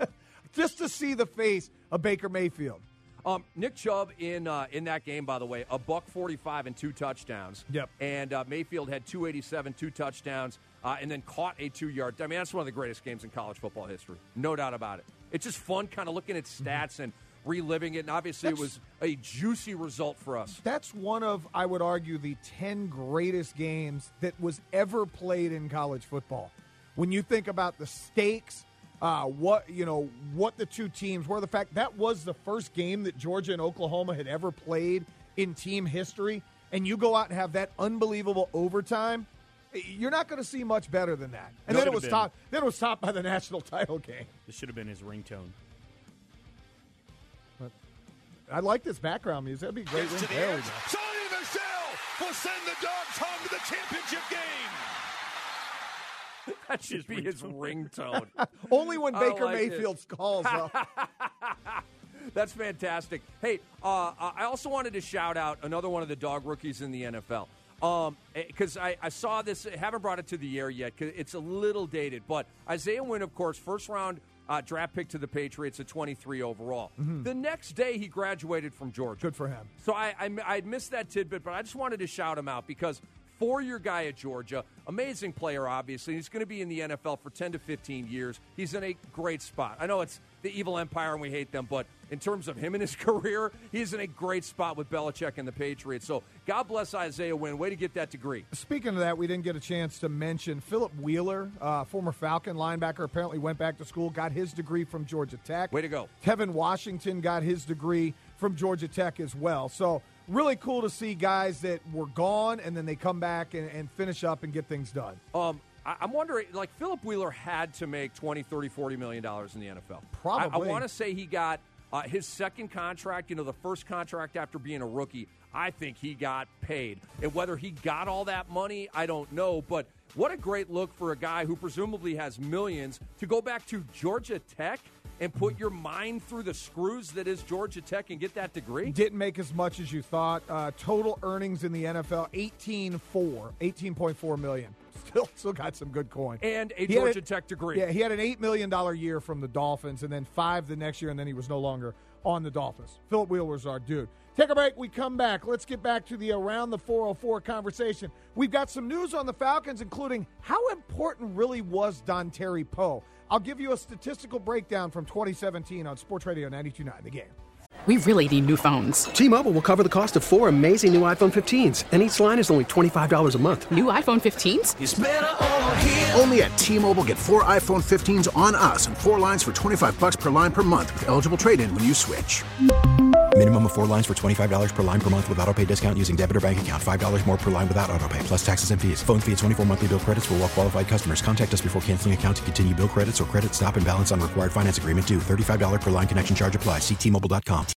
Just to see the face of Baker Mayfield. Um, Nick Chubb in uh, in that game, by the way, a buck forty-five and two touchdowns. Yep. And uh, Mayfield had two eighty-seven, two touchdowns, uh, and then caught a two-yard. I mean, that's one of the greatest games in college football history, no doubt about it. It's just fun, kind of looking at stats and reliving it. And obviously, That's- it was a juicy result for us. That's one of, I would argue, the ten greatest games that was ever played in college football. When you think about the stakes, uh, what you know, what the two teams were, the fact that was the first game that Georgia and Oklahoma had ever played in team history, and you go out and have that unbelievable overtime. You're not going to see much better than that. And No, then it could've was been. topped. Then it was topped by the national title game. This should have been his ringtone. I like this background music. That'd be a great. Gets to ring. the There we edge. go. Sony Michel will send the Dogs home to the championship game. That should be his ringtone. Only when I Baker like Mayfield calls, though. That's fantastic. Hey, uh, I also wanted to shout out another one of the dog rookies in the N F L. Um, because I, I saw this, I haven't brought it to the air yet because it's a little dated. But Isaiah Wynn, of course, first round uh, draft pick to the Patriots at twenty-three overall. Mm-hmm. The next day, he graduated from Georgia. Good for him. So I, I, I missed that tidbit, but I just wanted to shout him out because four-year guy at Georgia, amazing player, obviously. He's going to be in the N F L for ten to fifteen years. He's in a great spot. I know it's the evil empire and we hate them, but in terms of him and his career, he's in a great spot with Belichick and the Patriots. So God bless Isaiah Wynn. Way to get that degree. Speaking of that, we didn't get a chance to mention Philip Wheeler, uh, former Falcon linebacker, apparently went back to school, got his degree from Georgia Tech. Way to go. Kevin Washington got his degree from Georgia Tech as well. So really cool to see guys that were gone and then they come back and, and finish up and get things done. Um, I, I'm wondering, like, Philip Wheeler had to make twenty, thirty, forty million dollars in the N F L. Probably. I, I want to say he got uh, his second contract, you know, the first contract after being a rookie. I think he got paid. And whether he got all that money, I don't know. But what a great look for a guy who presumably has millions to go back to Georgia Tech and put your mind through the screws that is Georgia Tech and get that degree? Didn't make as much as you thought. Uh, total earnings in the N F L, eighteen four, eighteen point four million. Still, still got some good coin. And a He Georgia had a- Tech degree. Yeah, he had an eight million dollars year from the Dolphins and then five the next year, and then he was no longer on the Dolphins. Philip Wheeler's our dude. Take a break. We come back. Let's get back to the Around the four oh four conversation. We've got some news on the Falcons, including how important really was Dontari Poe. I'll give you a statistical breakdown from twenty seventeen on Sports Radio ninety-two point nine The Game. We really need new phones. T-Mobile will cover the cost of four amazing new iPhone fifteens, and each line is only twenty-five dollars a month. New iPhone fifteens? It's better over here. Only at T-Mobile, get four iPhone fifteens on us and four lines for twenty-five bucks per line per month with eligible trade-in when you switch. Minimum of four lines for twenty-five dollars per line per month with autopay discount using debit or bank account. five dollars more per line without autopay, plus taxes and fees. Phone fee at twenty-four monthly bill credits for well-qualified customers. Contact us before canceling account to continue bill credits or credit stop and balance on required finance agreement due. thirty-five dollars per line connection charge applies. See T Mobile dot com.